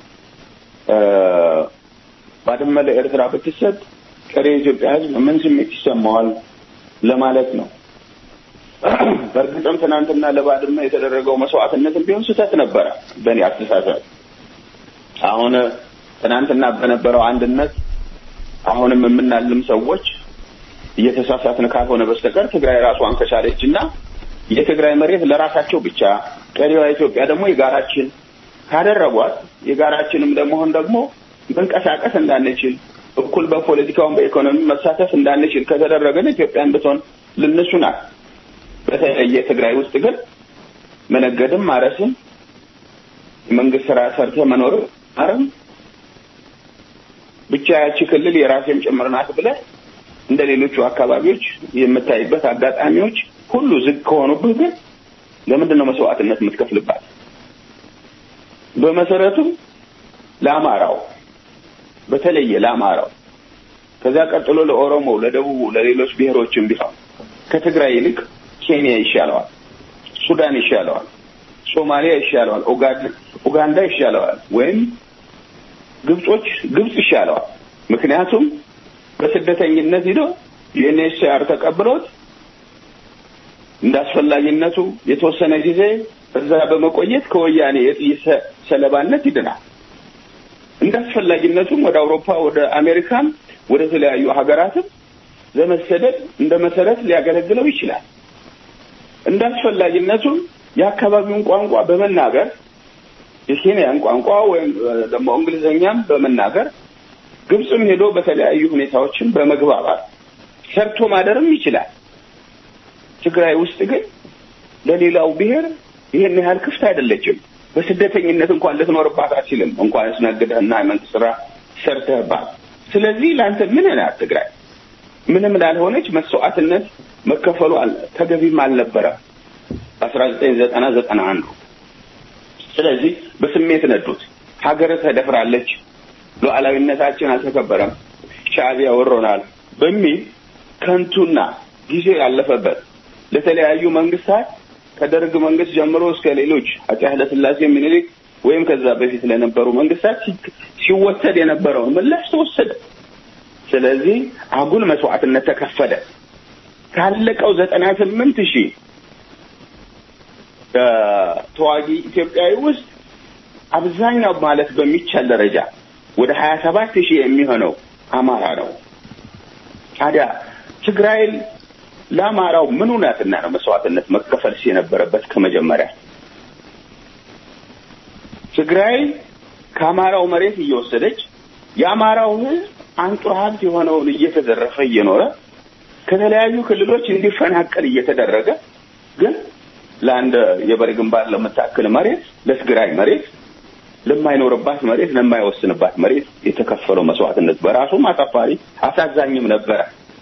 ባድመ ለኤርትራ ብትሰጥ ቀሪ የኢትዮጵያ ህዝብ ምን ስሜት ይሰማዋል ለማለት ነው። በእርግጥም ትናንትና ለባድመ የተደረገው መስዋዕትነትም ቢሆን ስህተት ነበር በእኔ አስተሳሰብ። አሁን ትናንትና በነበረው አንድነት አሁንም የምናልም ሰዎች እየተሳሳትን ካልሆነ በስተቀር ትግራይ ራሷን ከቻለችና የትግራይ መሬት ለራሳቸው ብቻ ቀሪዋ ኢትዮጵያ ደግሞ የጋራችን ካደረጓት የጋራችንም ለመሆን ደግሞ መንቀሳቀስ እንዳንችል እኩል በፖለቲካውም በኢኮኖሚ መሳተፍ እንዳንችል ከተደረገን ኢትዮጵያን ብትሆን ልንሱና በተለየ ትግራይ ውስጥ ግን መነገድም ማረስም መንግስት ስራ ሰርተ መኖር አረም ብቻ ያቺ ክልል የራሴም ጭምርናት ብለህ እንደሌሎቹ አካባቢዎች የምታይበት አጋጣሚዎች ሁሉ ዝግ ከሆኑብህ ግን ለምንድን ነው መስዋዕትነት የምትከፍልባት? በመሰረቱ ለአማራው በተለየ ለአማራው ከዛ ቀጥሎ ለኦሮሞ ለደቡብ ለሌሎች ብሔሮችም ቢሆን ከትግራይ ይልቅ ኬንያ ይሻለዋል፣ ሱዳን ይሻለዋል፣ ሶማሊያ ይሻለዋል፣ ኡጋንዳ ይሻለዋል፣ ወይም ግብጾች ግብጽ ይሻለዋል። ምክንያቱም በስደተኝነት ሄዶ ዩኤንኤችሲአር ተቀብሎት እንዳስፈላጊነቱ የተወሰነ ጊዜ እዛ በመቆየት ከወያኔ የጥይት ሰለባነት ይድናል። እንዳስፈላጊነቱ ወደ አውሮፓ ወደ አሜሪካም ወደ ተለያዩ ሀገራትም ለመሰደድ እንደ መሰረት ሊያገለግለው ይችላል። እንዳስፈላጊነቱ የአካባቢውን ቋንቋ በመናገር የኬንያን ቋንቋ ወይም ደግሞ እንግሊዘኛም በመናገር ግብጽም ሄዶ በተለያዩ ሁኔታዎችን በመግባባት ሰርቶ ማደርም ይችላል። ትግራይ ውስጥ ግን ለሌላው ብሔር ይሄን ያህል ክፍት አይደለችም። በስደተኝነት እንኳን ልትኖርባት አትችልም፣ እንኳን ስነግደህና የመንግስት ስራ ሰርተህባት። ስለዚህ ለአንተ ምን ነው ትግራይ ምንም ላልሆነች መስዋዕትነት መከፈሉ ተገቢም አልነበረም አስራ ዘጠኝ ዘጠና ዘጠና አንድ። ስለዚህ በስሜት ነዱት። ሀገር ተደፍራለች፣ ሉዓላዊነታችን አልተከበረም፣ ሻዕቢያ ወሮናል በሚል ከንቱና ጊዜ ያለፈበት ለተለያዩ መንግስታት ከደርግ መንግስት ጀምሮ እስከ ሌሎች አፄ ኃይለ ሥላሴ ምኒልክ ወይም ከዛ በፊት ለነበሩ መንግስታት ሲወሰድ የነበረው ምላሽ ተወሰደ። ስለዚህ አጉል መስዋዕትነት ተከፈለ። ካለቀው ዘጠና ስምንት ሺህ ተዋጊ ኢትዮጵያዊ ውስጥ አብዛኛው ማለት በሚቻል ደረጃ ወደ ሀያ ሰባት ሺህ የሚሆነው አማራ ነው። ታዲያ ትግራይ ለአማራው ምን ሆናትና ነው መስዋዕትነት መከፈል ሲነበረበት? ከመጀመሪያ ትግራይ ከአማራው መሬት እየወሰደች የአማራው ህዝብ አንጡራ ሀብት የሆነውን እየተዘረፈ እየኖረ ከተለያዩ ክልሎች እንዲፈናቀል እየተደረገ ግን ለአንድ የበሬ ግንባር ለመታከል መሬት ለትግራይ መሬት ለማይኖርባት መሬት ለማይወስንባት መሬት የተከፈለው መስዋዕትነት በራሱ አሳፋሪ አሳዛኝም ነበር።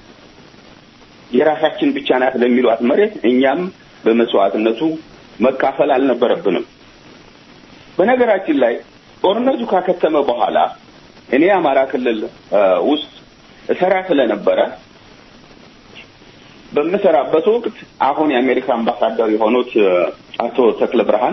የራሳችን ብቻ ናት ለሚሏት መሬት እኛም በመስዋዕትነቱ መካፈል አልነበረብንም። በነገራችን ላይ ጦርነቱ ካከተመ በኋላ እኔ አማራ ክልል ውስጥ እሰራ ስለነበረ በመሰራበት ወቅት አሁን የአሜሪካ አምባሳደር የሆኑት አቶ ተክለ ብርሃን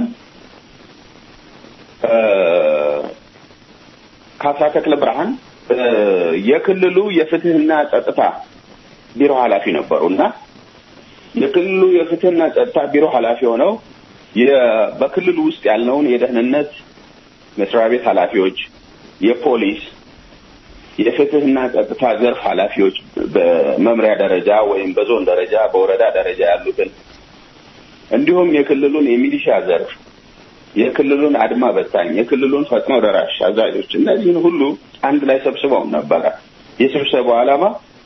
ካሳ ተክለ ብርሃን የክልሉ የፍትህና ጸጥታ ቢሮ ኃላፊ ነበሩና የክልሉ የፍትህና ጸጥታ ቢሮ ኃላፊ ሆነው በክልሉ ውስጥ ያለውን የደህንነት መስሪያ ቤት ኃላፊዎች፣ የፖሊስ፣ የፍትህና ጸጥታ ዘርፍ ኃላፊዎች በመምሪያ ደረጃ ወይም በዞን ደረጃ በወረዳ ደረጃ ያሉትን እንዲሁም የክልሉን የሚሊሻ ዘርፍ፣ የክልሉን አድማ በታኝ፣ የክልሉን ፈጥኖ ደራሽ አዛዦች እነዚህን ሁሉ አንድ ላይ ሰብስበው ነበር። የስብሰባው ዓላማ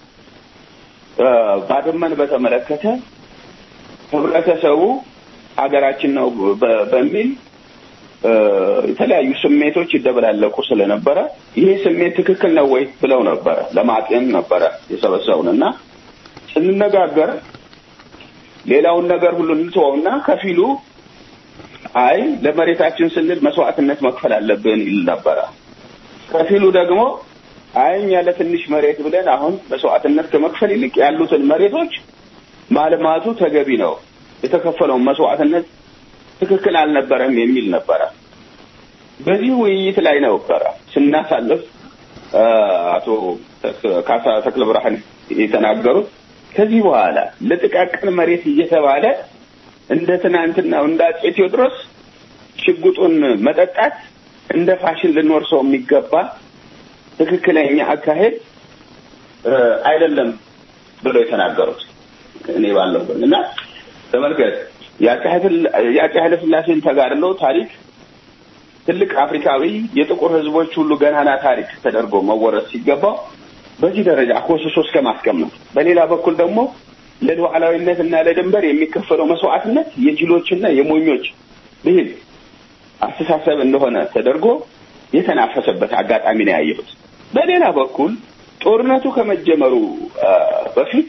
ባድመን በተመለከተ ህብረተሰቡ ሀገራችን ነው በሚል የተለያዩ ስሜቶች ይደበላለቁ ስለነበረ ይሄ ስሜት ትክክል ነው ወይ ብለው ነበር ለማጤን ነበር የሰበሰቡንና ስንነጋገር ሌላውን ነገር ሁሉ እንተውና ከፊሉ አይ ለመሬታችን ስንል መስዋዕትነት መክፈል አለብን ይል ነበር። ከፊሉ ደግሞ አይኛ ለትንሽ መሬት ብለን አሁን መስዋዕትነት ከመክፈል ይልቅ ያሉትን መሬቶች ማልማቱ ተገቢ ነው፣ የተከፈለው መስዋዕትነት ትክክል አልነበረም የሚል ነበር። በዚህ ውይይት ላይ ነው ስናሳልፍ አቶ ካሳ ተክለ ብርሃን የተናገሩት ከዚህ በኋላ ለጥቃቅን መሬት እየተባለ እንደ ትናንትናው እንደ አፄ ቴዎድሮስ ሽጉጡን መጠጣት እንደ ፋሽን ልንወርሰው የሚገባ ትክክለኛ አካሄድ አይደለም ብለው የተናገሩት እኔ ባለውና ተመልከት የአፄ ኃይለ ሥላሴን ተጋድሎ ታሪክ ትልቅ አፍሪካዊ የጥቁር ህዝቦች ሁሉ ገናና ታሪክ ተደርጎ መወረስ ሲገባው በዚህ ደረጃ ኮሶሶ እስከማስቀመጥ በሌላ በኩል ደግሞ ለሉዓላዊነትና ለድንበር የሚከፈለው መስዋዕትነት የጅሎችና የሞኞች ብሂል አስተሳሰብ እንደሆነ ተደርጎ የተናፈሰበት አጋጣሚ ነው ያየሁት። በሌላ በኩል ጦርነቱ ከመጀመሩ በፊት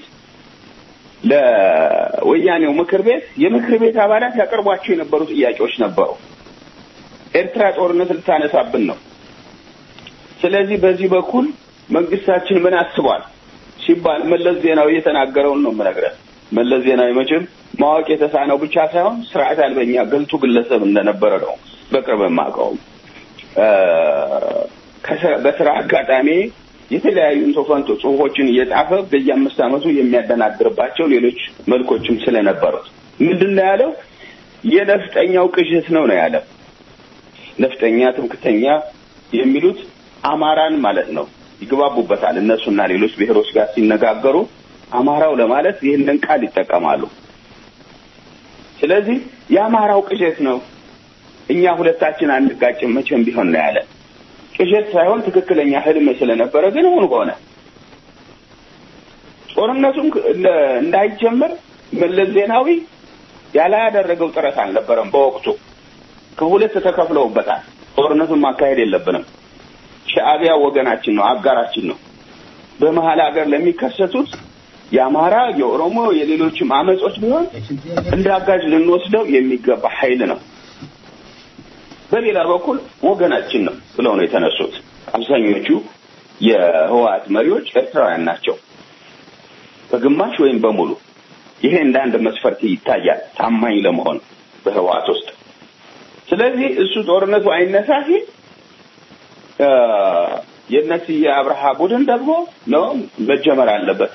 ለወያኔው ምክር ቤት የምክር ቤት አባላት ያቀርቧቸው የነበሩ ጥያቄዎች ነበሩ። ኤርትራ ጦርነት ልታነሳብን ነው፣ ስለዚህ በዚህ በኩል መንግስታችን ምን አስቧል ሲባል መለስ ዜናዊ የተናገረውን ነው የምነግርህ። መለስ ዜናዊ መቼም ማወቅ የተሳነው ብቻ ሳይሆን ስርዓት አልበኛ ገልቱ ግለሰብ እንደነበረ ነው በቅርብ የማውቀው። በስራ አጋጣሚ የተለያዩ እንቶፈንቶ ጽሁፎችን እየጻፈ በየአምስት ዓመቱ የሚያደናግርባቸው ሌሎች መልኮችም ስለነበሩት ምንድነው ያለው? የነፍጠኛው ቅዠት ነው ነው ያለው። ነፍጠኛ ትምክተኛ የሚሉት አማራን ማለት ነው። ይግባቡበታል እነሱና ሌሎች ብሔሮች ጋር ሲነጋገሩ አማራው ለማለት ይህንን ቃል ይጠቀማሉ። ስለዚህ የአማራው ቅዠት ነው እኛ ሁለታችን አንጋጭም መቼም ቢሆን ነው ያለ። ቅዠት ሳይሆን ትክክለኛ ህልም ስለነበረ ግን ሆኖ ሆነ። ጦርነቱም እንዳይጀምር መለስ ዜናዊ ያላ ያደረገው ጥረት አልነበረም። በወቅቱ ከሁለት ተከፍለውበታል። ጦርነቱን ማካሄድ የለብንም፣ ሻዕቢያ ወገናችን ነው፣ አጋራችን ነው። በመሃል ሀገር ለሚከሰቱት የአማራ፣ የኦሮሞ፣ የሌሎችም አመጾች ቢሆን እንዳጋዥ ልንወስደው የሚገባ ኃይል ነው። በሌላ በኩል ወገናችን ነው ብለው ነው የተነሱት። አብዛኞቹ የህወሓት መሪዎች ኤርትራውያን ናቸው፣ በግማሽ ወይም በሙሉ። ይሄ እንደ አንድ መስፈርት ይታያል ታማኝ ለመሆን በህወሓት ውስጥ። ስለዚህ እሱ ጦርነቱ አይነሳ ሲል የነዚህ የአብርሃ ቡድን ደግሞ ነው መጀመር አለበት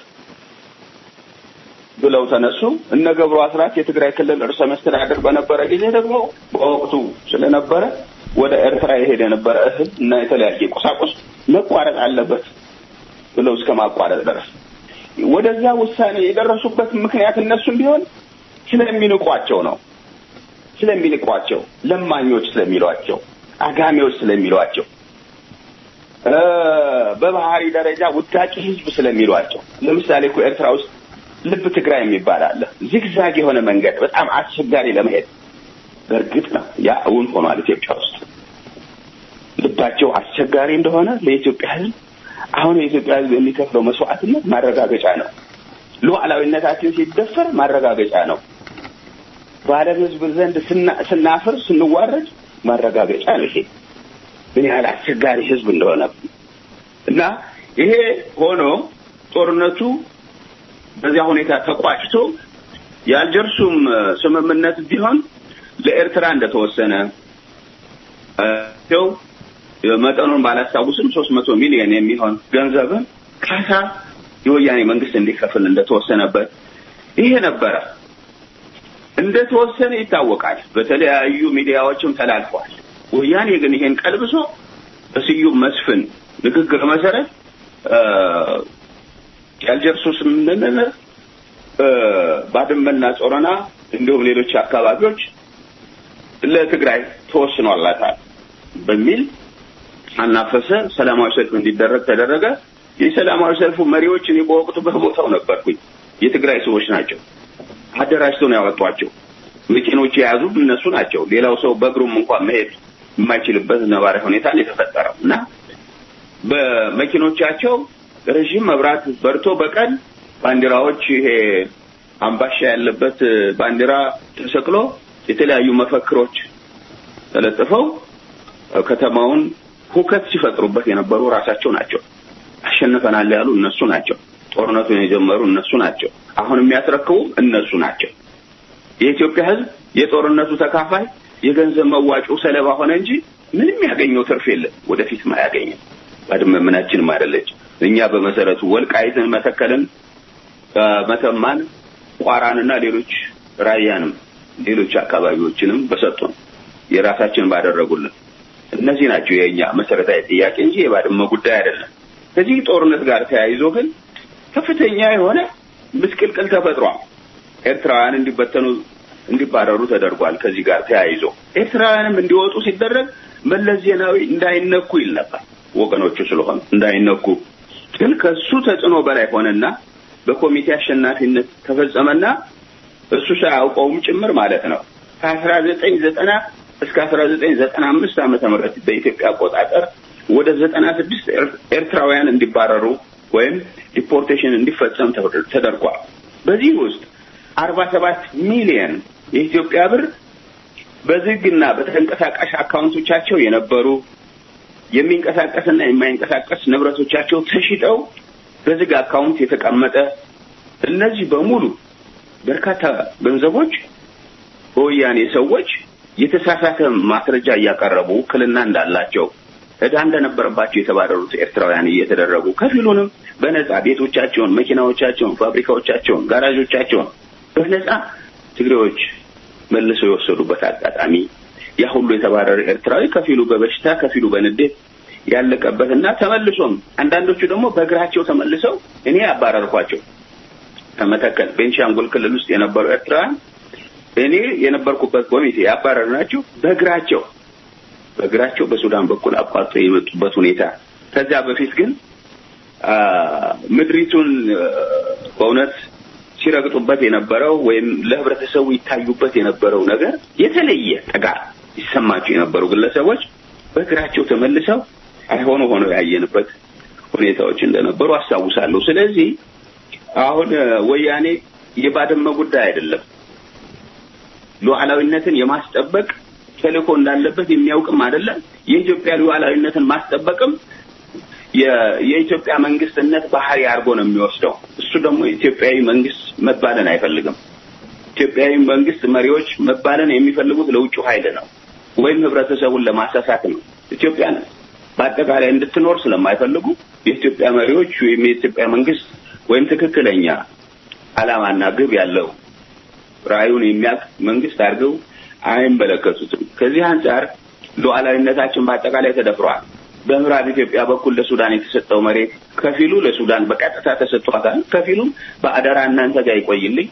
ብለው ተነሱ። እነ ገብሩ አስራት የትግራይ ክልል ርዕሰ መስተዳድር በነበረ ጊዜ ደግሞ በወቅቱ ስለነበረ ወደ ኤርትራ የሄደ የነበረ እህል እና የተለያየ ቁሳቁስ መቋረጥ አለበት ብለው እስከማቋረጥ ድረስ ወደዛ ውሳኔ የደረሱበት ምክንያት እነሱም ቢሆን ስለሚንቋቸው ነው። ስለሚንቋቸው፣ ለማኞች ስለሚሏቸው፣ አጋሚዎች ስለሚሏቸው፣ በባህሪ ደረጃ ውዳቂ ህዝብ ስለሚሏቸው። ለምሳሌ እኮ ኤርትራ ውስጥ ልብ ትግራይ የሚባል አለ። ዚግዛግ የሆነ መንገድ በጣም አስቸጋሪ ለመሄድ። በእርግጥ ነው ያ እውን ሆኗል ኢትዮጵያ ውስጥ። ልባቸው አስቸጋሪ እንደሆነ ለኢትዮጵያ ህዝብ አሁን የኢትዮጵያ ህዝብ የሚከፍለው መስዋዕትነት ማረጋገጫ ነው። ሉዓላዊነታችን ሲደፈር ማረጋገጫ ነው። በዓለም ህዝብ ዘንድ ስናፍር ስንዋረድ ማረጋገጫ ነው። ይሄ ምን ያህል አስቸጋሪ ህዝብ እንደሆነ እና ይሄ ሆኖ ጦርነቱ በዚያ ሁኔታ ተቋጭቶ ያልጀርሱም ስምምነት ቢሆን ለኤርትራ እንደተወሰነ ነው። መጠኑን ባላስታውስም ሶስት መቶ ሚሊዮን የሚሆን ገንዘብ ካሳ የወያኔ መንግስት እንዲከፍል እንደተወሰነበት ይሄ ነበረ። እንደተወሰነ ይታወቃል። በተለያዩ ሚዲያዎችም ተላልፏል። ወያኔ ግን ይሄን ቀልብሶ በስዩም መስፍን ንግግር መሰረት ያልጀርሱ ስምምነት ባድመና ጾረና እንዲሁም ሌሎች አካባቢዎች ለትግራይ ተወስኗላታል በሚል አናፈሰ። ሰላማዊ ሰልፍ እንዲደረግ ተደረገ። የሰላማዊ ሰልፉ መሪዎች እኔ በወቅቱ በቦታው ነበርኩኝ። የትግራይ ሰዎች ናቸው። አደራጅተው ነው ያወጧቸው። መኪኖች የያዙ እነሱ ናቸው። ሌላው ሰው በእግሩም እንኳን መሄድ የማይችልበት ነባራዊ ሁኔታ የተፈጠረው እና በመኪኖቻቸው ረጅም መብራት በርቶ በቀን ባንዲራዎች ይሄ አምባሻ ያለበት ባንዲራ ተሰቅሎ የተለያዩ መፈክሮች ተለጥፈው ከተማውን ሁከት ሲፈጥሩበት የነበሩ ራሳቸው ናቸው። አሸንፈናል ያሉ እነሱ ናቸው። ጦርነቱን የጀመሩ እነሱ ናቸው። አሁን የሚያስረክቡ እነሱ ናቸው። የኢትዮጵያ ህዝብ የጦርነቱ ተካፋይ የገንዘብ መዋጮ ሰለባ ሆነ እንጂ ምንም ያገኘው ትርፍ የለም። ወደፊት ማያገኘው ባድመ ምናችንም አይደለች። እኛ በመሰረቱ ወልቃይትን፣ መተከልን፣ መተማን፣ ቋራንና ሌሎች ራያንም ሌሎች አካባቢዎችንም በሰጡን የራሳችን ባደረጉልን እነዚህ ናቸው የኛ መሰረታዊ ጥያቄ እንጂ የባድመ ጉዳይ አይደለም። ከዚህ ጦርነት ጋር ተያይዞ ግን ከፍተኛ የሆነ ምስቅልቅል ተፈጥሯል። ኤርትራውያን እንዲበተኑ እንዲባረሩ ተደርጓል። ከዚህ ጋር ተያይዞ ኤርትራውያንም እንዲወጡ ሲደረግ መለስ ዜናዊ እንዳይነኩ ይል ነበር። ወገኖቹ ስለሆነ እንዳይነኩ ግን ከሱ ተጽዕኖ በላይ ሆነና በኮሚቴ አሸናፊነት ተፈጸመና እሱ ሳያውቀውም ጭምር ማለት ነው ከአስራ ዘጠኝ ዘጠና እስከ አስራ ዘጠኝ ዘጠና አምስት ዓመተ ምህረት በኢትዮጵያ አቆጣጠር ወደ ዘጠና ስድስት ኤርትራውያን እንዲባረሩ ወይም ዲፖርቴሽን እንዲፈጸም ተደርጓል። በዚህ ውስጥ አርባ ሰባት ሚሊዮን የኢትዮጵያ ብር በዝግና በተንቀሳቃሽ አካውንቶቻቸው የነበሩ የሚንቀሳቀስና የማይንቀሳቀስ ንብረቶቻቸው ተሽጠው በዝግ አካውንት የተቀመጠ እነዚህ በሙሉ በርካታ ገንዘቦች በወያኔ ሰዎች የተሳሳተ ማስረጃ እያቀረቡ ክልና እንዳላቸው እዳ እንደነበረባቸው የተባረሩት ኤርትራውያን እየተደረጉ ከፊሉንም በነጻ ቤቶቻቸውን፣ መኪናዎቻቸውን፣ ፋብሪካዎቻቸውን፣ ጋራዦቻቸውን በነጻ ትግሬዎች መልሰው የወሰዱበት አጋጣሚ ያ ሁሉ የተባረረ ኤርትራዊ ከፊሉ በበሽታ ከፊሉ በንዴት ያለቀበትና ተመልሶም አንዳንዶቹ ደግሞ በእግራቸው ተመልሰው እኔ ያባረርኳቸው ከመተከል ቤንሻንጉል ክልል ውስጥ የነበሩ ኤርትራውያን እኔ የነበርኩበት ኮሚቴ ያባረርናቸው በእግራቸው በእግራቸው በሱዳን በኩል አቋርጠው የመጡበት ሁኔታ ከዛ በፊት ግን ምድሪቱን በእውነት ሲረግጡበት የነበረው ወይም ለህብረተሰቡ ይታዩበት የነበረው ነገር የተለየ ተጋር ይሰማቸው የነበሩ ግለሰቦች በእግራቸው ተመልሰው አይሆኑ ሆነው ያየንበት ሁኔታዎች እንደነበሩ አስታውሳለሁ። ስለዚህ አሁን ወያኔ የባድመ ጉዳይ አይደለም ሉዓላዊነትን የማስጠበቅ ተልእኮ እንዳለበት የሚያውቅም አይደለም። የኢትዮጵያ ሉዓላዊነትን ማስጠበቅም የኢትዮጵያ መንግስትነት ባህሪ አድርጎ ነው የሚወስደው። እሱ ደግሞ ኢትዮጵያዊ መንግስት መባለን አይፈልግም። ኢትዮጵያዊ መንግስት መሪዎች መባለን የሚፈልጉት ለውጭ ኃይል ነው ወይም ህብረተሰቡን ለማሳሳት ነው። ኢትዮጵያን በአጠቃላይ እንድትኖር ስለማይፈልጉ የኢትዮጵያ መሪዎች ወይም የኢትዮጵያ መንግስት ወይም ትክክለኛ ዓላማና ግብ ያለው ራዕዩን የሚያቅ መንግስት አድርገው አይመለከቱትም። ከዚህ አንፃር ሉዓላዊነታችን በአጠቃላይ ተደፍሯል። በምዕራብ ኢትዮጵያ በኩል ለሱዳን የተሰጠው መሬት ከፊሉ ለሱዳን በቀጥታ ተሰጥቷታል፣ ከፊሉም በአደራ እናንተ ጋር ይቆይልኝ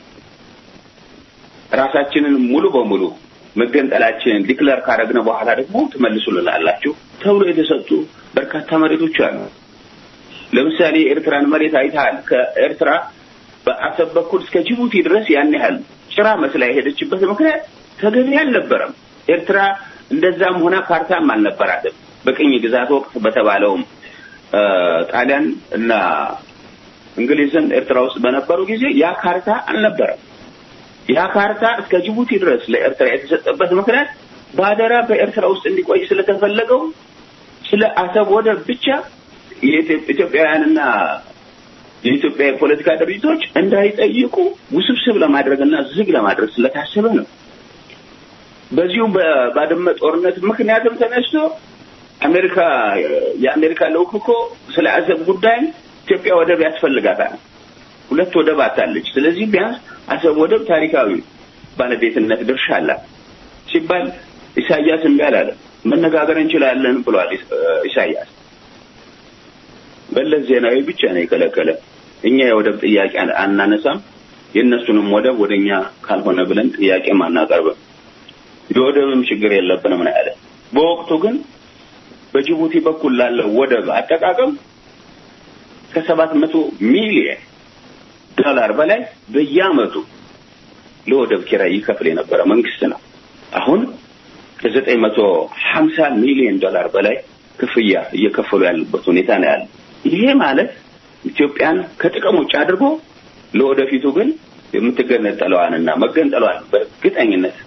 ራሳችንን ሙሉ በሙሉ መገንጠላችንን ዲክሌር ካረግነ በኋላ ደግሞ ተመልሱልናላችሁ ተብሎ የተሰጡ በርካታ መሬቶች አሉ። ለምሳሌ ኤርትራን መሬት አይታል። ከኤርትራ በአሰብ በኩል እስከ ጅቡቲ ድረስ ያን ያህል ጭራ መስላ የሄደችበት ምክንያት ተገቢ አልነበረም። ኤርትራ እንደዛም ሆነ ካርታም አልነበራትም። በቅኝ ግዛት ወቅት በተባለው ጣሊያን እና እንግሊዝን ኤርትራ ውስጥ በነበሩ ጊዜ ያ ካርታ አልነበረም። ያ ካርታ እስከ ጅቡቲ ድረስ ለኤርትራ የተሰጠበት ምክንያት ባደራ በኤርትራ ውስጥ እንዲቆይ ስለተፈለገው ስለ አሰብ ወደብ ብቻ የኢትዮጵያውያንና የኢትዮጵያ ፖለቲካ ድርጅቶች እንዳይጠይቁ ውስብስብ ለማድረግና ዝግ ለማድረግ ስለታሰበ ነው። በዚሁ በባድመ ጦርነት ምክንያትም ተነስቶ አሜሪካ የአሜሪካ ልዑክ ስለ አሰብ ጉዳይ ኢትዮጵያ ወደብ ያስፈልጋታል። ሁለት ወደብ አታለች። ስለዚህ ቢያንስ አሰብ ወደብ ታሪካዊ ባለቤትነት ድርሻ አላት ሲባል ኢሳያስ እንዲያላለ መነጋገር እንችላለን ብሏል። ኢሳያስ በለስ ዜናዊ ብቻ ነው የከለከለ። እኛ የወደብ ጥያቄ አናነሳም፣ የነሱንም ወደብ ወደኛ ካልሆነ ብለን ጥያቄ ማናቀርብም፣ የወደብም ችግር የለብንም ነው ያለ። በወቅቱ ግን በጅቡቲ በኩል ላለው ወደብ አጠቃቀም ከሰባት መቶ ሚሊዮን ዶላር በላይ በየዓመቱ ለወደብ ኪራይ ይከፍል የነበረ መንግስት ነው። አሁን ከዘጠኝ መቶ ሀምሳ ሚሊዮን ዶላር በላይ ክፍያ እየከፈሉ ያሉበት ሁኔታ ነው ያለው። ይሄ ማለት ኢትዮጵያን ከጥቅም ውጭ አድርጎ ለወደፊቱ ግን የምትገነጠለዋንና መገንጠሏን በእርግጠኝነት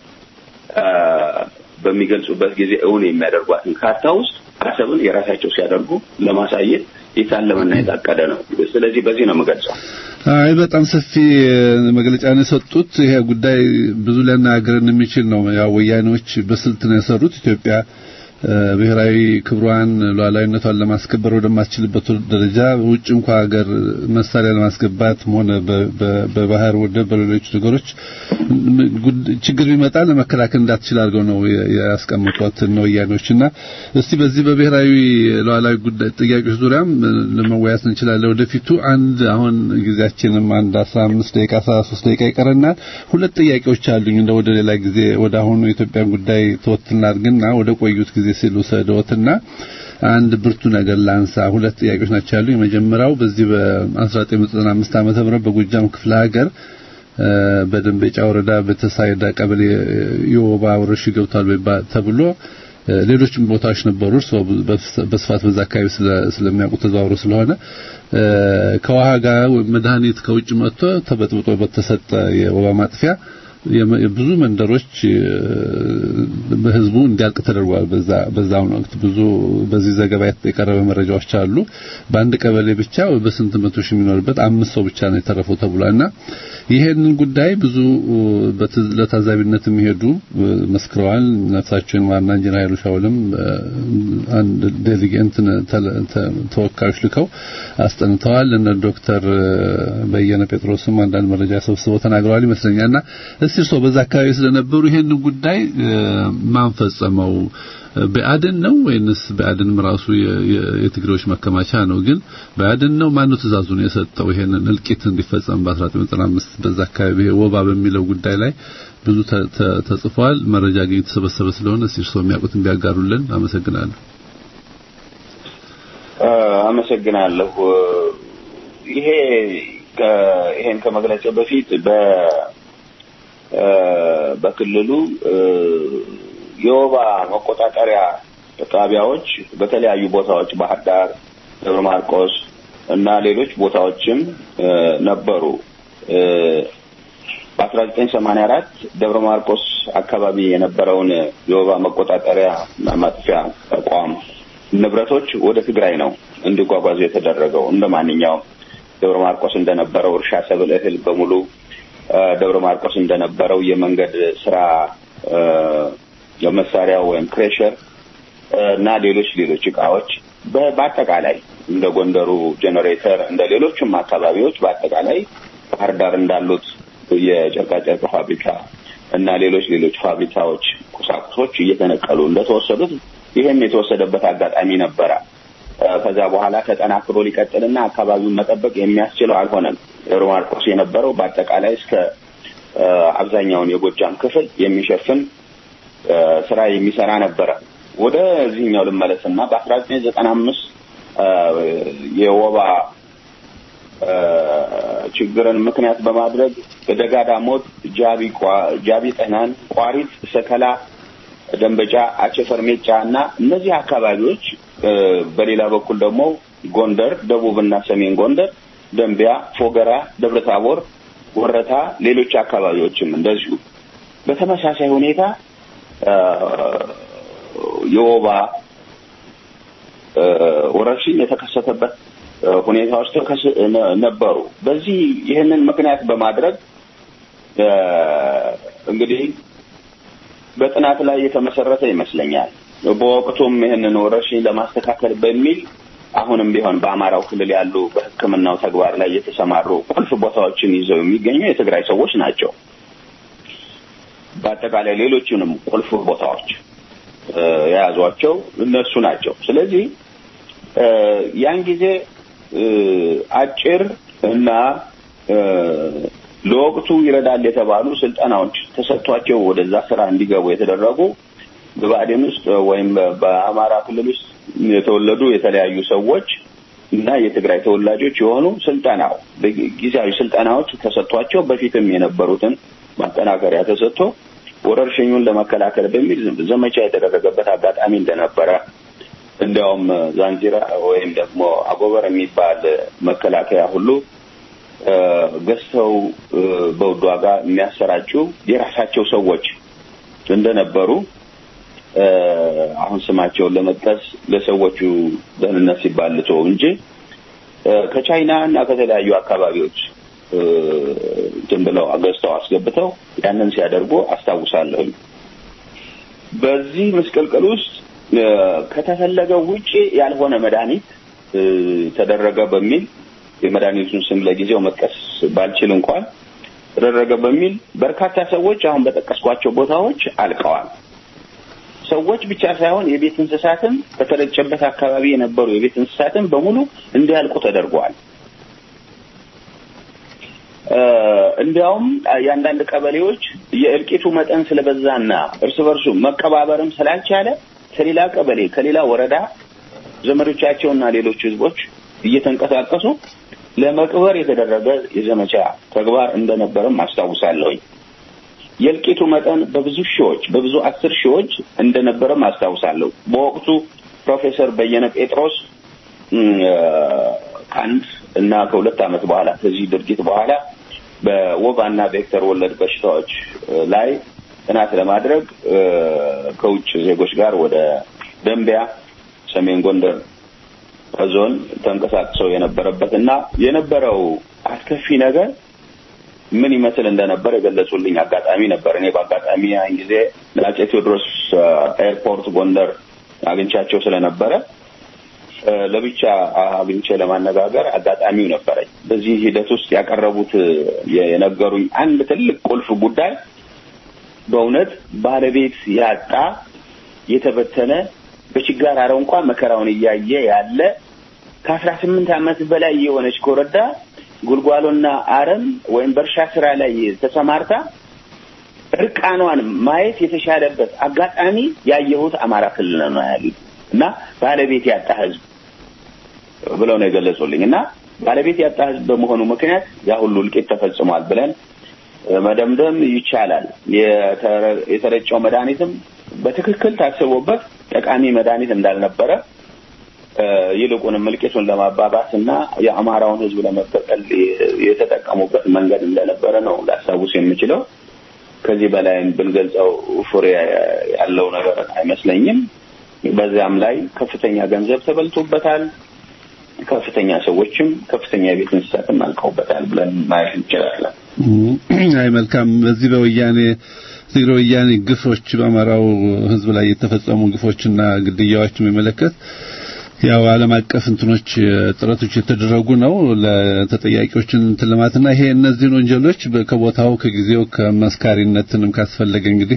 በሚገልጹበት ጊዜ እውን የሚያደርጓትን ካርታ ውስጥ አሰብን የራሳቸው ሲያደርጉ ለማሳየት የታለመና የታቀደ ነው። ስለዚህ በዚህ ነው የምገልጸው።
አይ በጣም ሰፊ መግለጫ ነው የሰጡት። ይሄ ጉዳይ ብዙ ሊያናገረን የሚችል ነው። ያው ወያኔዎች በስልት ነው የሰሩት። ኢትዮጵያ ብሔራዊ ክብሯን ሉዓላዊነቷን ለማስከበር ወደማትችልበት ደረጃ ውጭ እንኳን ሀገር መሳሪያ ለማስገባት ሆነ በባህር ወደብ በሌሎች ነገሮች ችግር ቢመጣ ለመከላከል እንዳትችል አድርገው ነው ያስቀመጡት ነው ወያኔዎችና እስቲ በዚህ በብሔራዊ ሉዓላዊ ጉዳይ ጥያቄዎች ዙሪያም ለመወያየት እንችላለን። ወደፊቱ አንድ አሁን ጊዜያችንም አንድ አስራ አምስት ደቂቃ አስራ ሶስት ደቂቃ ይቀረናል። ሁለት ጥያቄዎች አሉኝ እንደ ወደ ሌላ ጊዜ ወደ አሁኑ የኢትዮጵያ ጉዳይ ተወትና አድርግና ወደ ቆዩት ጊዜ ሲሉ ሰዶትና አንድ ብርቱ ነገር ላንሳ። ሁለት ጥያቄዎች ናቸው ያሉኝ። የመጀመሪያው በዚህ በ1995 ዓመተ ምህረት በጎጃም ክፍለ ሀገር በደንበጫ ወረዳ በተሳይዳ ቀበሌ የወባ ወረርሽኝ ገብቷል ተብሎ ሌሎችም ቦታዎች ነበሩ። ሰው በስፋት በዛ አካባቢ ስለሚያውቁ ተዛውሮ ስለሆነ ከውሃ ጋር መድኃኒት ከውጭ መጥቶ ተበጥብጦ በተሰጠ የወባ ማጥፊያ የብዙ መንደሮች በህዝቡ እንዲያልቅ ተደርጓል። በዛ በዛው ወቅት ብዙ በዚህ ዘገባ የቀረበ መረጃዎች አሉ። በአንድ ቀበሌ ብቻ በስንት መቶ ሺህ የሚኖርበት አምስት ሰው ብቻ ነው የተረፈው ተብሏልና ይሄንን ጉዳይ ብዙ ለታዛቢነት የሚሄዱ መስክረዋል። ነፍሳቸውን ዋና ኢንጂነር ኃይሉ ሻውልም አንድ ዴሊጌንት ተወካዮች ልከው አስጠንተዋል። እነ ዶክተር በየነ ጴጥሮስም አንዳንድ መረጃ ሰብስበው ተናግረዋል ይመስለኛልና እስቲ ሰው በዛ አካባቢ ስለነበሩ ይሄንን ጉዳይ ማን ፈጸመው? በአደን ነው ወይንስ በአደንም ራሱ የትግሬዎች መከማቻ ነው? ግን በአደን ነው ማን ነው ትእዛዙን የሰጠው ይሄንን እልቂት እንዲፈጸም በ1995 በዛ አካባቢ ወባ በሚለው ጉዳይ ላይ ብዙ ተጽፏል መረጃ ግን የተሰበሰበ ስለሆነ ሲርሶ የሚያውቁት እንዲያጋሩልን አመሰግናለሁ
አመሰግናለሁ ይሄ ይሄን ከመግለጫው በፊት በ በክልሉ የወባ መቆጣጠሪያ ጣቢያዎች በተለያዩ ቦታዎች ባህር ዳር ደብረ ማርቆስ እና ሌሎች ቦታዎችም ነበሩ በ1984 ደብረ ማርቆስ አካባቢ የነበረውን የወባ መቆጣጠሪያ ማጥፊያ ተቋም ንብረቶች ወደ ትግራይ ነው እንዲጓጓዙ የተደረገው እንደማንኛውም ደብረ ማርቆስ እንደነበረው እርሻ ሰብል እህል በሙሉ ደብረ ማርቆስ እንደነበረው የመንገድ ስራ የመሳሪያው ወይም ክሬሸር እና ሌሎች ሌሎች ዕቃዎች በአጠቃላይ እንደ ጎንደሩ ጄኔሬተር እንደ ሌሎችም አካባቢዎች በአጠቃላይ ባህር ዳር እንዳሉት የጨርቃጨርቅ ፋብሪካ እና ሌሎች ሌሎች ፋብሪካዎች ቁሳቁሶች እየተነቀሉ እንደተወሰዱት ይሄም የተወሰደበት አጋጣሚ ነበር ከዛ በኋላ ተጠናክሮ ሊቀጥልና አካባቢውን መጠበቅ የሚያስችለው አልሆነም ደብረ ማርቆስ የነበረው በአጠቃላይ እስከ አብዛኛውን የጎጃም ክፍል የሚሸፍን ስራ የሚሰራ ነበር ወደ እዚህኛው ልመለስና በ1995 የወባ ችግርን ምክንያት በማድረግ በደጋዳሞት ጃቢ ጃቢ ጠናን ቋሪት ሰከላ ደንበጫ አቸፈርሜጫና እነዚህ አካባቢዎች በሌላ በኩል ደግሞ ጎንደር ደቡብና ሰሜን ጎንደር ደንቢያ ፎገራ ደብረታቦር ወረታ ሌሎች አካባቢዎችም እንደዚሁ በተመሳሳይ ሁኔታ የወባ ወረርሽኝ የተከሰተበት ሁኔታዎች ነበሩ በዚህ ይሄንን ምክንያት በማድረግ እንግዲህ በጥናት ላይ የተመሰረተ ይመስለኛል በወቅቱም ይሄንን ወረርሽኝ ለማስተካከል በሚል አሁንም ቢሆን በአማራው ክልል ያሉ በሕክምናው ተግባር ላይ የተሰማሩ ቁልፍ ቦታዎችን ይዘው የሚገኙ የትግራይ ሰዎች ናቸው በአጠቃላይ ሌሎችንም ቁልፍ ቦታዎች የያዟቸው እነሱ ናቸው ስለዚህ ያን ጊዜ አጭር እና ለወቅቱ ይረዳል የተባሉ ስልጠናዎች ተሰጥቷቸው ወደዛ ስራ እንዲገቡ የተደረጉ በባዴን ውስጥ ወይም በአማራ ክልል ውስጥ የተወለዱ የተለያዩ ሰዎች እና የትግራይ ተወላጆች የሆኑ ስልጠናው ጊዜያዊ ስልጠናዎች ተሰጥቷቸው በፊትም የነበሩትን ማጠናከሪያ ተሰጥቶ ወረርሽኙን ለመከላከል በሚል ዘመቻ የተደረገበት አጋጣሚ እንደነበረ እንዲያውም ዛንዚራ ወይም ደግሞ አጎበር የሚባል መከላከያ ሁሉ ገዝተው በውድ ዋጋ የሚያሰራጩ የራሳቸው ሰዎች እንደነበሩ አሁን ስማቸውን ለመጥቀስ ለሰዎቹ ደህንነት ሲባል ተው እንጂ ከቻይና እና ከተለያዩ አካባቢዎች እንደለው ገዝተው አስገብተው ያንን ሲያደርጉ አስታውሳለሁ በዚህ መስቀልቀል ውስጥ ከተፈለገው ውጪ ያልሆነ መድኃኒት ተደረገ በሚል የመድኃኒቱን ስም ለጊዜው መጥቀስ ባልችል እንኳን ተደረገ በሚል በርካታ ሰዎች አሁን በተቀስቋቸው ቦታዎች አልቀዋል ሰዎች ብቻ ሳይሆን የቤት እንስሳትም በተረጨበት አካባቢ የነበሩ የቤት እንስሳትም በሙሉ እንዲያልቁ ተደርጓል እንዲያውም ያንዳንድ ቀበሌዎች የእልቂቱ መጠን ስለበዛና እርስ በርሱ መቀባበርም ስላልቻለ ከሌላ ቀበሌ ከሌላ ወረዳ ዘመዶቻቸውና ሌሎች ህዝቦች እየተንቀሳቀሱ ለመቅበር የተደረገ የዘመቻ ተግባር እንደነበረም አስታውሳለሁ የእልቂቱ መጠን በብዙ ሺዎች በብዙ አስር ሺዎች እንደነበረም አስታውሳለሁ በወቅቱ ፕሮፌሰር በየነ ጴጥሮስ ካንድ እና ከሁለት ዓመት በኋላ ከዚህ ድርጊት በኋላ በወባና ቬክተር ወለድ በሽታዎች ላይ ጥናት ለማድረግ ከውጭ ዜጎች ጋር ወደ ደንቢያ ሰሜን ጎንደር ዞን ተንቀሳቅሰው የነበረበትና የነበረው አስከፊ ነገር ምን ይመስል እንደነበር የገለጹልኝ አጋጣሚ ነበር እኔ በአጋጣሚ ያን ጊዜ ለአፄ ቴዎድሮስ ኤርፖርት ጎንደር አግኝቻቸው ስለነበረ ለብቻ አግኝቼ ለማነጋገር አጋጣሚው ነበረኝ በዚህ ሂደት ውስጥ ያቀረቡት የነገሩኝ አንድ ትልቅ ቁልፍ ጉዳይ በእውነት ባለቤት ያጣ የተበተነ በችጋር አረው እንኳን መከራውን እያየ ያለ ከአስራ ስምንት ዓመት በላይ የሆነች ኮረዳ ጉልጓሎና አረም ወይም በርሻ ስራ ላይ ተሰማርታ እርቃኗን ማየት የተሻለበት አጋጣሚ ያየሁት አማራ ክልል ነው ያለው እና ባለቤት ያጣ ህዝብ ብለው ነው የገለጹልኝና ባለቤት ያጣ ህዝብ በመሆኑ ምክንያት ያ ሁሉ ልቄት ተፈጽሟል ብለን መደምደም ይቻላል። የተረጨው መድኃኒትም በትክክል ታስቦበት ጠቃሚ መድኃኒት እንዳልነበረ ይልቁንም ልቄቱን ለማባባስና የአማራውን ህዝብ ለመበቀል የተጠቀሙበት መንገድ እንደነበረ ነው ላስታውስ የምችለው። ከዚህ በላይ ብንገልጸው ፍሬ ያለው ነገር አይመስለኝም። በዛም ላይ ከፍተኛ ገንዘብ ተበልቶበታል። ከፍተኛ ሰዎችም ከፍተኛ የቤት እንስሳትም አልቀውበታል ብለን ማየት እንችላለን።
አይ መልካም። በዚህ በወያኔ ትግራይ ወያኔ ግፎች በአማራው ህዝብ ላይ የተፈጸሙ ግፎችና ግድያዎች የሚመለከት ያው ዓለም አቀፍ እንትኖች ጥረቶች የተደረጉ ነው ለተጠያቂዎችን ተለማትና ይሄ እነዚህን ወንጀሎች ከቦታው ከጊዜው ከመስካሪነትንም ካስፈለገ እንግዲህ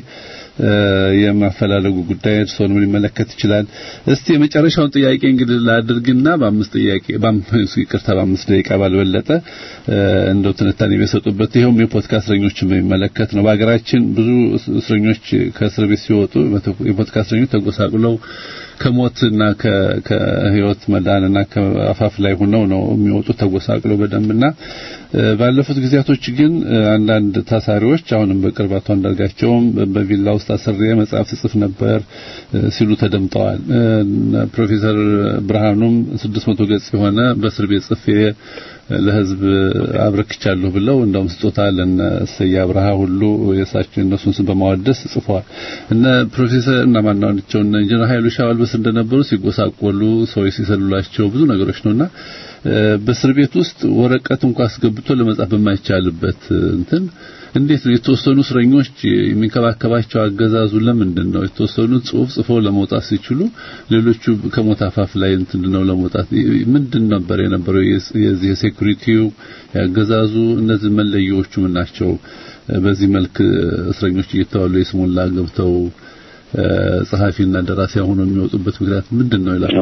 የማፈላለጉ ጉዳይ እርሶን ምን ይመለከት ይችላል። እስቲ የመጨረሻውን ጥያቄ እንግዲህ ላድርግና በአምስት ጥያቄ በአምስት ይቅርታ በአምስት ደቂቃ ባልበለጠ እንደው ትንታኔ ቢሰጡበት። ይሄውም የፖድካስት እስረኞችን በሚመለከት ነው። በአገራችን ብዙ እስረኞች ከእስር ቤት ሲወጡ የፖድካስት እስረኞች ተጎሳቁለው ከሞትና ከህይወት መዳንና ከአፋፍ ላይ ሆነው ነው የሚወጡት ተጎሳቅለው በደምና ባለፉት ጊዜያቶች ግን አንዳንድ ታሳሪዎች አሁንም በቅርባቱ አንዳርጋቸውም በቪላ ውስጥ አስሬ መጽሐፍ ጽፍ ነበር ሲሉ ተደምጠዋል። ፕሮፌሰር ብርሃኑም ስድስት መቶ ገጽ የሆነ በእስር ቤት ጽፌ ለህዝብ አብረክቻለሁ ብለው እንደውም ስጦታ ለሰያ ብርሃ ሁሉ የሳቸው እነሱን ስም በማወደስ ጽፈዋል። እነ ፕሮፌሰር እና ማናውንቸው እነ ኢንጂነር ኃይሉ ሻዋልበስ እንደነበሩ ሲጎሳቆሉ ሰው ሲሰልላቸው ብዙ ነገሮች ነውና በእስር ቤት ውስጥ ወረቀት እንኳን አስገብቶ ለመጻፍ በማይቻልበት እንትን እንዴት ነው የተወሰኑ እስረኞች የሚንከባከባቸው አገዛዙ ለምንድን ነው የተወሰኑ ጽሁፍ ጽፈው ለመውጣት ሲችሉ ሌሎቹ ከሞት አፋፍ ላይ እንትን ነው ለመውጣት ምንድን ነበር የነበረው የዚህ ሴኩሪቲው ያገዛዙ እነዚህ መለዮቹ ምን ናቸው? በዚህ መልክ እስረኞች እየተዋሉ የስሙላ ገብተው ጸሐፊና ደራሲ ሆነው የሚወጡበት ምክንያት ምንድነው ይላሉ።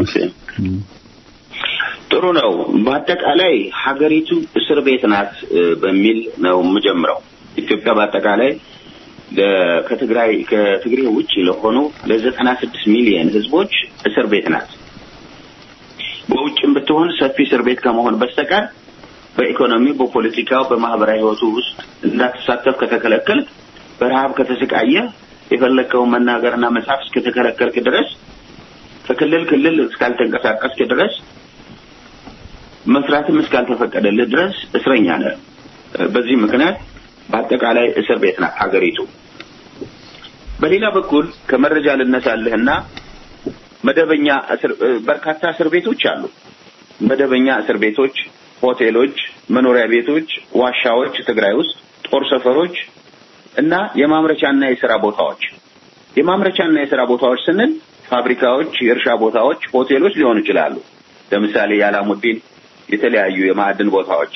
ጥሩ ነው። በአጠቃላይ ሀገሪቱ እስር ቤት ናት በሚል ነው የምጀምረው። ኢትዮጵያ በአጠቃላይ ከትግራይ ከትግራይ ውጪ ለሆኑ ለዘጠና ስድስት ሚሊዮን ህዝቦች እስር ቤት ናት። በውጭም ብትሆን ሰፊ እስር ቤት ከመሆን በስተቀር በኢኮኖሚ በፖለቲካው በማህበራዊ ህይወቱ ውስጥ እንዳትሳተፍ ከተከለከል በረሃብ ከተሰቃየ የፈለከው መናገርና መጻፍ እስከተከለከልክ ድረስ ከክልል ክልል እስካልተንቀሳቀስክ ድረስ መስራትም እስካልተፈቀደልህ ድረስ እስረኛ ነህ። በዚህ ምክንያት በአጠቃላይ እስር ቤት ናት ሀገሪቱ። በሌላ በኩል ከመረጃ ልነሳልህና መደበኛ በርካታ እስር ቤቶች አሉ። መደበኛ እስር ቤቶች፣ ሆቴሎች፣ መኖሪያ ቤቶች፣ ዋሻዎች ትግራይ ውስጥ ጦር ሰፈሮች እና የማምረቻና የሥራ ቦታዎች የማምረቻና የሥራ ቦታዎች ስንል ፋብሪካዎች፣ የእርሻ ቦታዎች፣ ሆቴሎች ሊሆኑ ይችላሉ። ለምሳሌ ያላሙዲን የተለያዩ የማዕድን ቦታዎች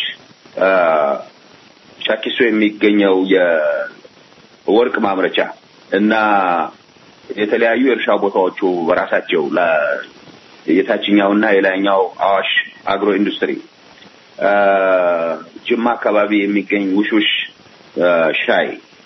ሻኪሶ የሚገኘው የወርቅ ማምረቻ እና የተለያዩ የእርሻ ቦታዎቹ በራሳቸው የታችኛውና የላይኛው አዋሽ አግሮ ኢንዱስትሪ ጅማ አካባቢ የሚገኝ ውሽውሽ ሻይ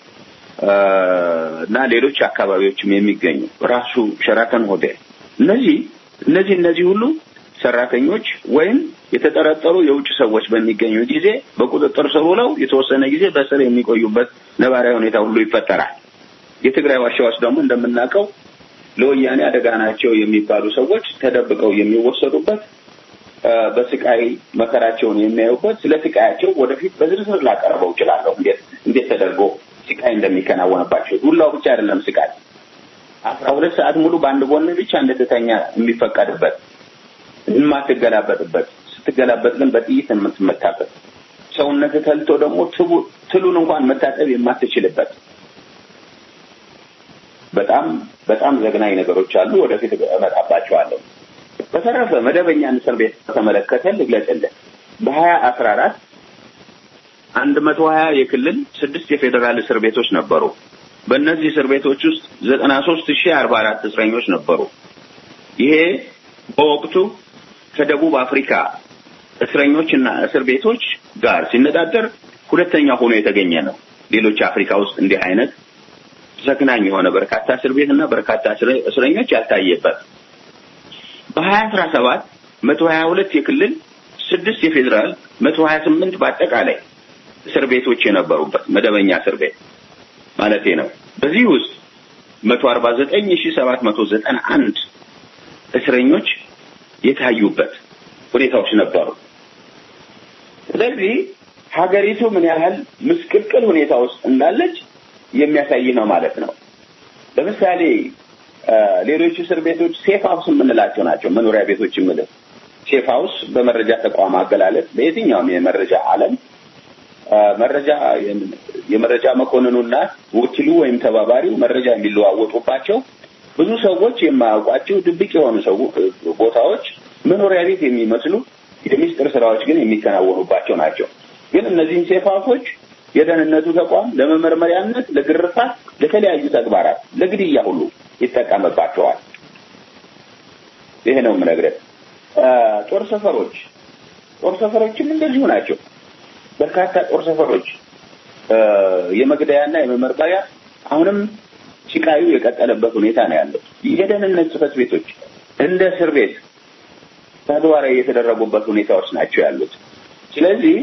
እና ሌሎች አካባቢዎችም የሚገኙ ራሱ ሸራተን ሆቴል እነዚህ እነዚህ እነዚህ ሁሉ ሰራተኞች ወይም የተጠረጠሩ የውጭ ሰዎች በሚገኙ ጊዜ በቁጥጥር ስር ውለው የተወሰነ ጊዜ በእስር የሚቆዩበት ነባራዊ ሁኔታ ሁሉ ይፈጠራል። የትግራይ ዋሻዎች ደግሞ እንደምናውቀው ለወያኔ አደጋ ናቸው የሚባሉ ሰዎች ተደብቀው የሚወሰዱበት በስቃይ መከራቸውን የሚያዩበት ስለ ስቃያቸው ወደፊት በዝርዝር ላቀርበው ይችላል። እንዴት እንዴት ተደርጎ ስቃይ እንደሚከናወንባቸው ዱላው ብቻ አይደለም ስቃይ አስራ ሁለት ሰዓት ሙሉ በአንድ ጎን ብቻ እንደተተኛ የሚፈቀድበት የማትገላበጥበት ስትገላበጥ ግን በጥይት የምትመታበት ሰውነት ተልቶ ደግሞ ትሉን እንኳን መታጠብ የማትችልበት በጣም በጣም ዘግናኝ ነገሮች አሉ። ወደፊት እመጣባቸዋለሁ። በተረፈ መደበኛ እስር ቤት ተመለከተ ልግለጽልህ። በ2014 አንድ መቶ ሀያ የክልል ስድስት የፌደራል እስር ቤቶች ነበሩ። በእነዚህ እስር ቤቶች ውስጥ ዘጠና ሦስት ሺህ አርባ አራት እስረኞች ነበሩ። ይሄ በወቅቱ ከደቡብ አፍሪካ እስረኞችና እስር ቤቶች ጋር ሲነዳደር ሁለተኛ ሆኖ የተገኘ ነው። ሌሎች አፍሪካ ውስጥ እንዲህ አይነት ዘግናኝ የሆነ በርካታ እስር ቤትና በርካታ እስረኞች ያልታየበት በ2017 መቶ ሀያ ሁለት የክልል ስድስት የፌደራል መቶ ሀያ ስምንት በአጠቃላይ እስር ቤቶች የነበሩበት መደበኛ እስር ቤት ማለቴ ነው። በዚህ ውስጥ መቶ አርባ ዘጠኝ ሺህ ሰባት መቶ ዘጠና አንድ እስረኞች የታዩበት ሁኔታዎች ነበሩ። ስለዚህ ሀገሪቱ ምን ያህል ምስቅልቅል ሁኔታ ውስጥ እንዳለች የሚያሳይ ነው ማለት ነው። ለምሳሌ ሌሎች እስር ቤቶች ሴፍ ሃውስ የምንላቸው ናቸው። መኖሪያ ቤቶች የምንለው ሴፍ ሃውስ በመረጃ ተቋም አገላለጽ በየትኛውም የመረጃ ዓለም መረጃ የመረጃ መኮንኑና ወኪሉ ወይም ተባባሪው መረጃ የሚለዋወጡባቸው ብዙ ሰዎች የማያውቋቸው ድብቅ የሆኑ ሰው ቦታዎች መኖሪያ ቤት የሚመስሉ የሚስጥር ስራዎች ግን የሚከናወኑባቸው ናቸው። ግን እነዚህ ሴፍ ሃውሶች የደህንነቱ ተቋም ለመመርመሪያነት፣ ለግርፋት፣ ለተለያዩ ተግባራት፣ ለግድያ ሁሉ ይጠቀምባቸዋል። ይሄ ነው የምነግርህ። ጦር ሰፈሮች ጦር ሰፈሮችም እንደዚሁ ናቸው። በርካታ ጦር ሰፈሮች የመግደያና የመመርመሪያ አሁንም ሲቃዩ የቀጠለበት ሁኔታ ነው ያለው። የደህንነት ጽሕፈት ቤቶች እንደ እስር ቤት ተግባራዊ የተደረጉበት ሁኔታዎች ናቸው ያሉት። ስለዚህ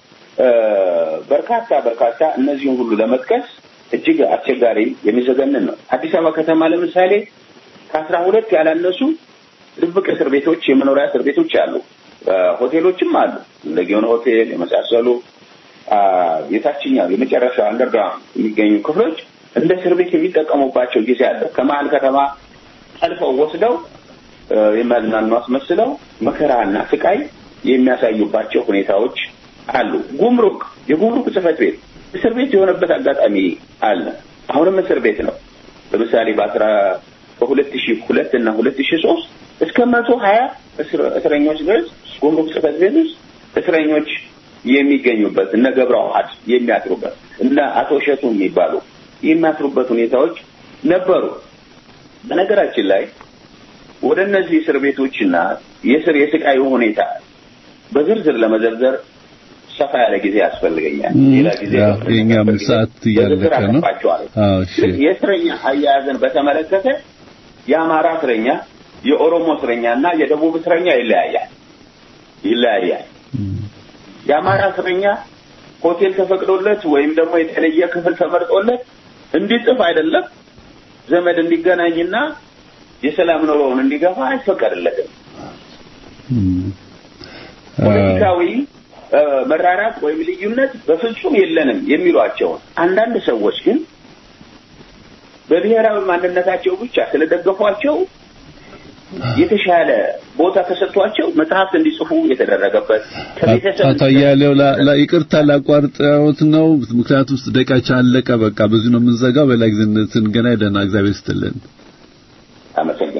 በርካታ በርካታ እነዚህን ሁሉ ለመጥቀስ እጅግ አስቸጋሪ የሚዘገንን ነው። አዲስ አበባ ከተማ ለምሳሌ ከአስራ ሁለት ያላነሱ ድብቅ እስር ቤቶች የመኖሪያ እስር ቤቶች አሉ። ሆቴሎችም አሉ። ለጊዮን ሆቴል የመሳሰሉ የታችኛው የመጨረሻው አንደርግራውንድ የሚገኙ ክፍሎች እንደ እስር ቤት የሚጠቀሙባቸው ጊዜ አለ። ከመሀል ከተማ አልፈው ወስደው የማዝናኑ አስመስለው መከራና ስቃይ የሚያሳዩባቸው ሁኔታዎች አሉ። ጉምሩክ የጉምሩክ ጽሕፈት ቤት እስር ቤት የሆነበት አጋጣሚ አለ። አሁንም እስር ቤት ነው። ለምሳሌ በአስራ በሁለት ሺህ ሁለት እና ሁለት ሺህ ሶስት እስከ መቶ ሀያ እስረኞች ድረስ ጉምሩክ ጽሕፈት ቤት ውስጥ እስረኞች የሚገኙበት እነ ገብረዋህድ የሚያስሩበት እነ አቶ ሸቱ የሚባሉ የሚያስሩበት ሁኔታዎች ነበሩ። በነገራችን ላይ ወደ እነዚህ እስር ቤቶችና የእስር የስቃዩ ሁኔታ በዝርዝር ለመዘርዘር ሰፋ ያለ ጊዜ ያስፈልገኛል። ሌላ ጊዜ
የኛም ሰዓት እያለቀ ነው።
አዎ እሺ። የእስረኛ አያያዝን በተመለከተ የአማራ እስረኛ፣ የኦሮሞ እስረኛና የደቡብ እስረኛ ይለያያል ይለያያል። የአማራ እስረኛ ሆቴል ተፈቅዶለት ወይም ደግሞ የተለየ ክፍል ተመርጦለት እንዲጽፍ አይደለም ዘመድ እንዲገናኝና የሰላም ኑሮውን እንዲገፋ አይፈቀድለትም። ፖለቲካዊ መራራቅ ወይም ልዩነት በፍጹም የለንም የሚሏቸው አንዳንድ ሰዎች ግን በብሔራዊ ማንነታቸው ብቻ ስለደገፏቸው የተሻለ ቦታ ተሰጥቷቸው መጽሐፍ እንዲጽፉ የተደረገበት ከቤተሰብ
ታያለው ላ ይቅርታ ላቋርጠውት ነው። ምክንያቱም ደቂቃችን አለቀ። በቃ ብዙ ነው የምንዘጋው። በላ ጊዜነትን ገና ደና እግዚአብሔር ይስጥልን።
አመሰግናለሁ።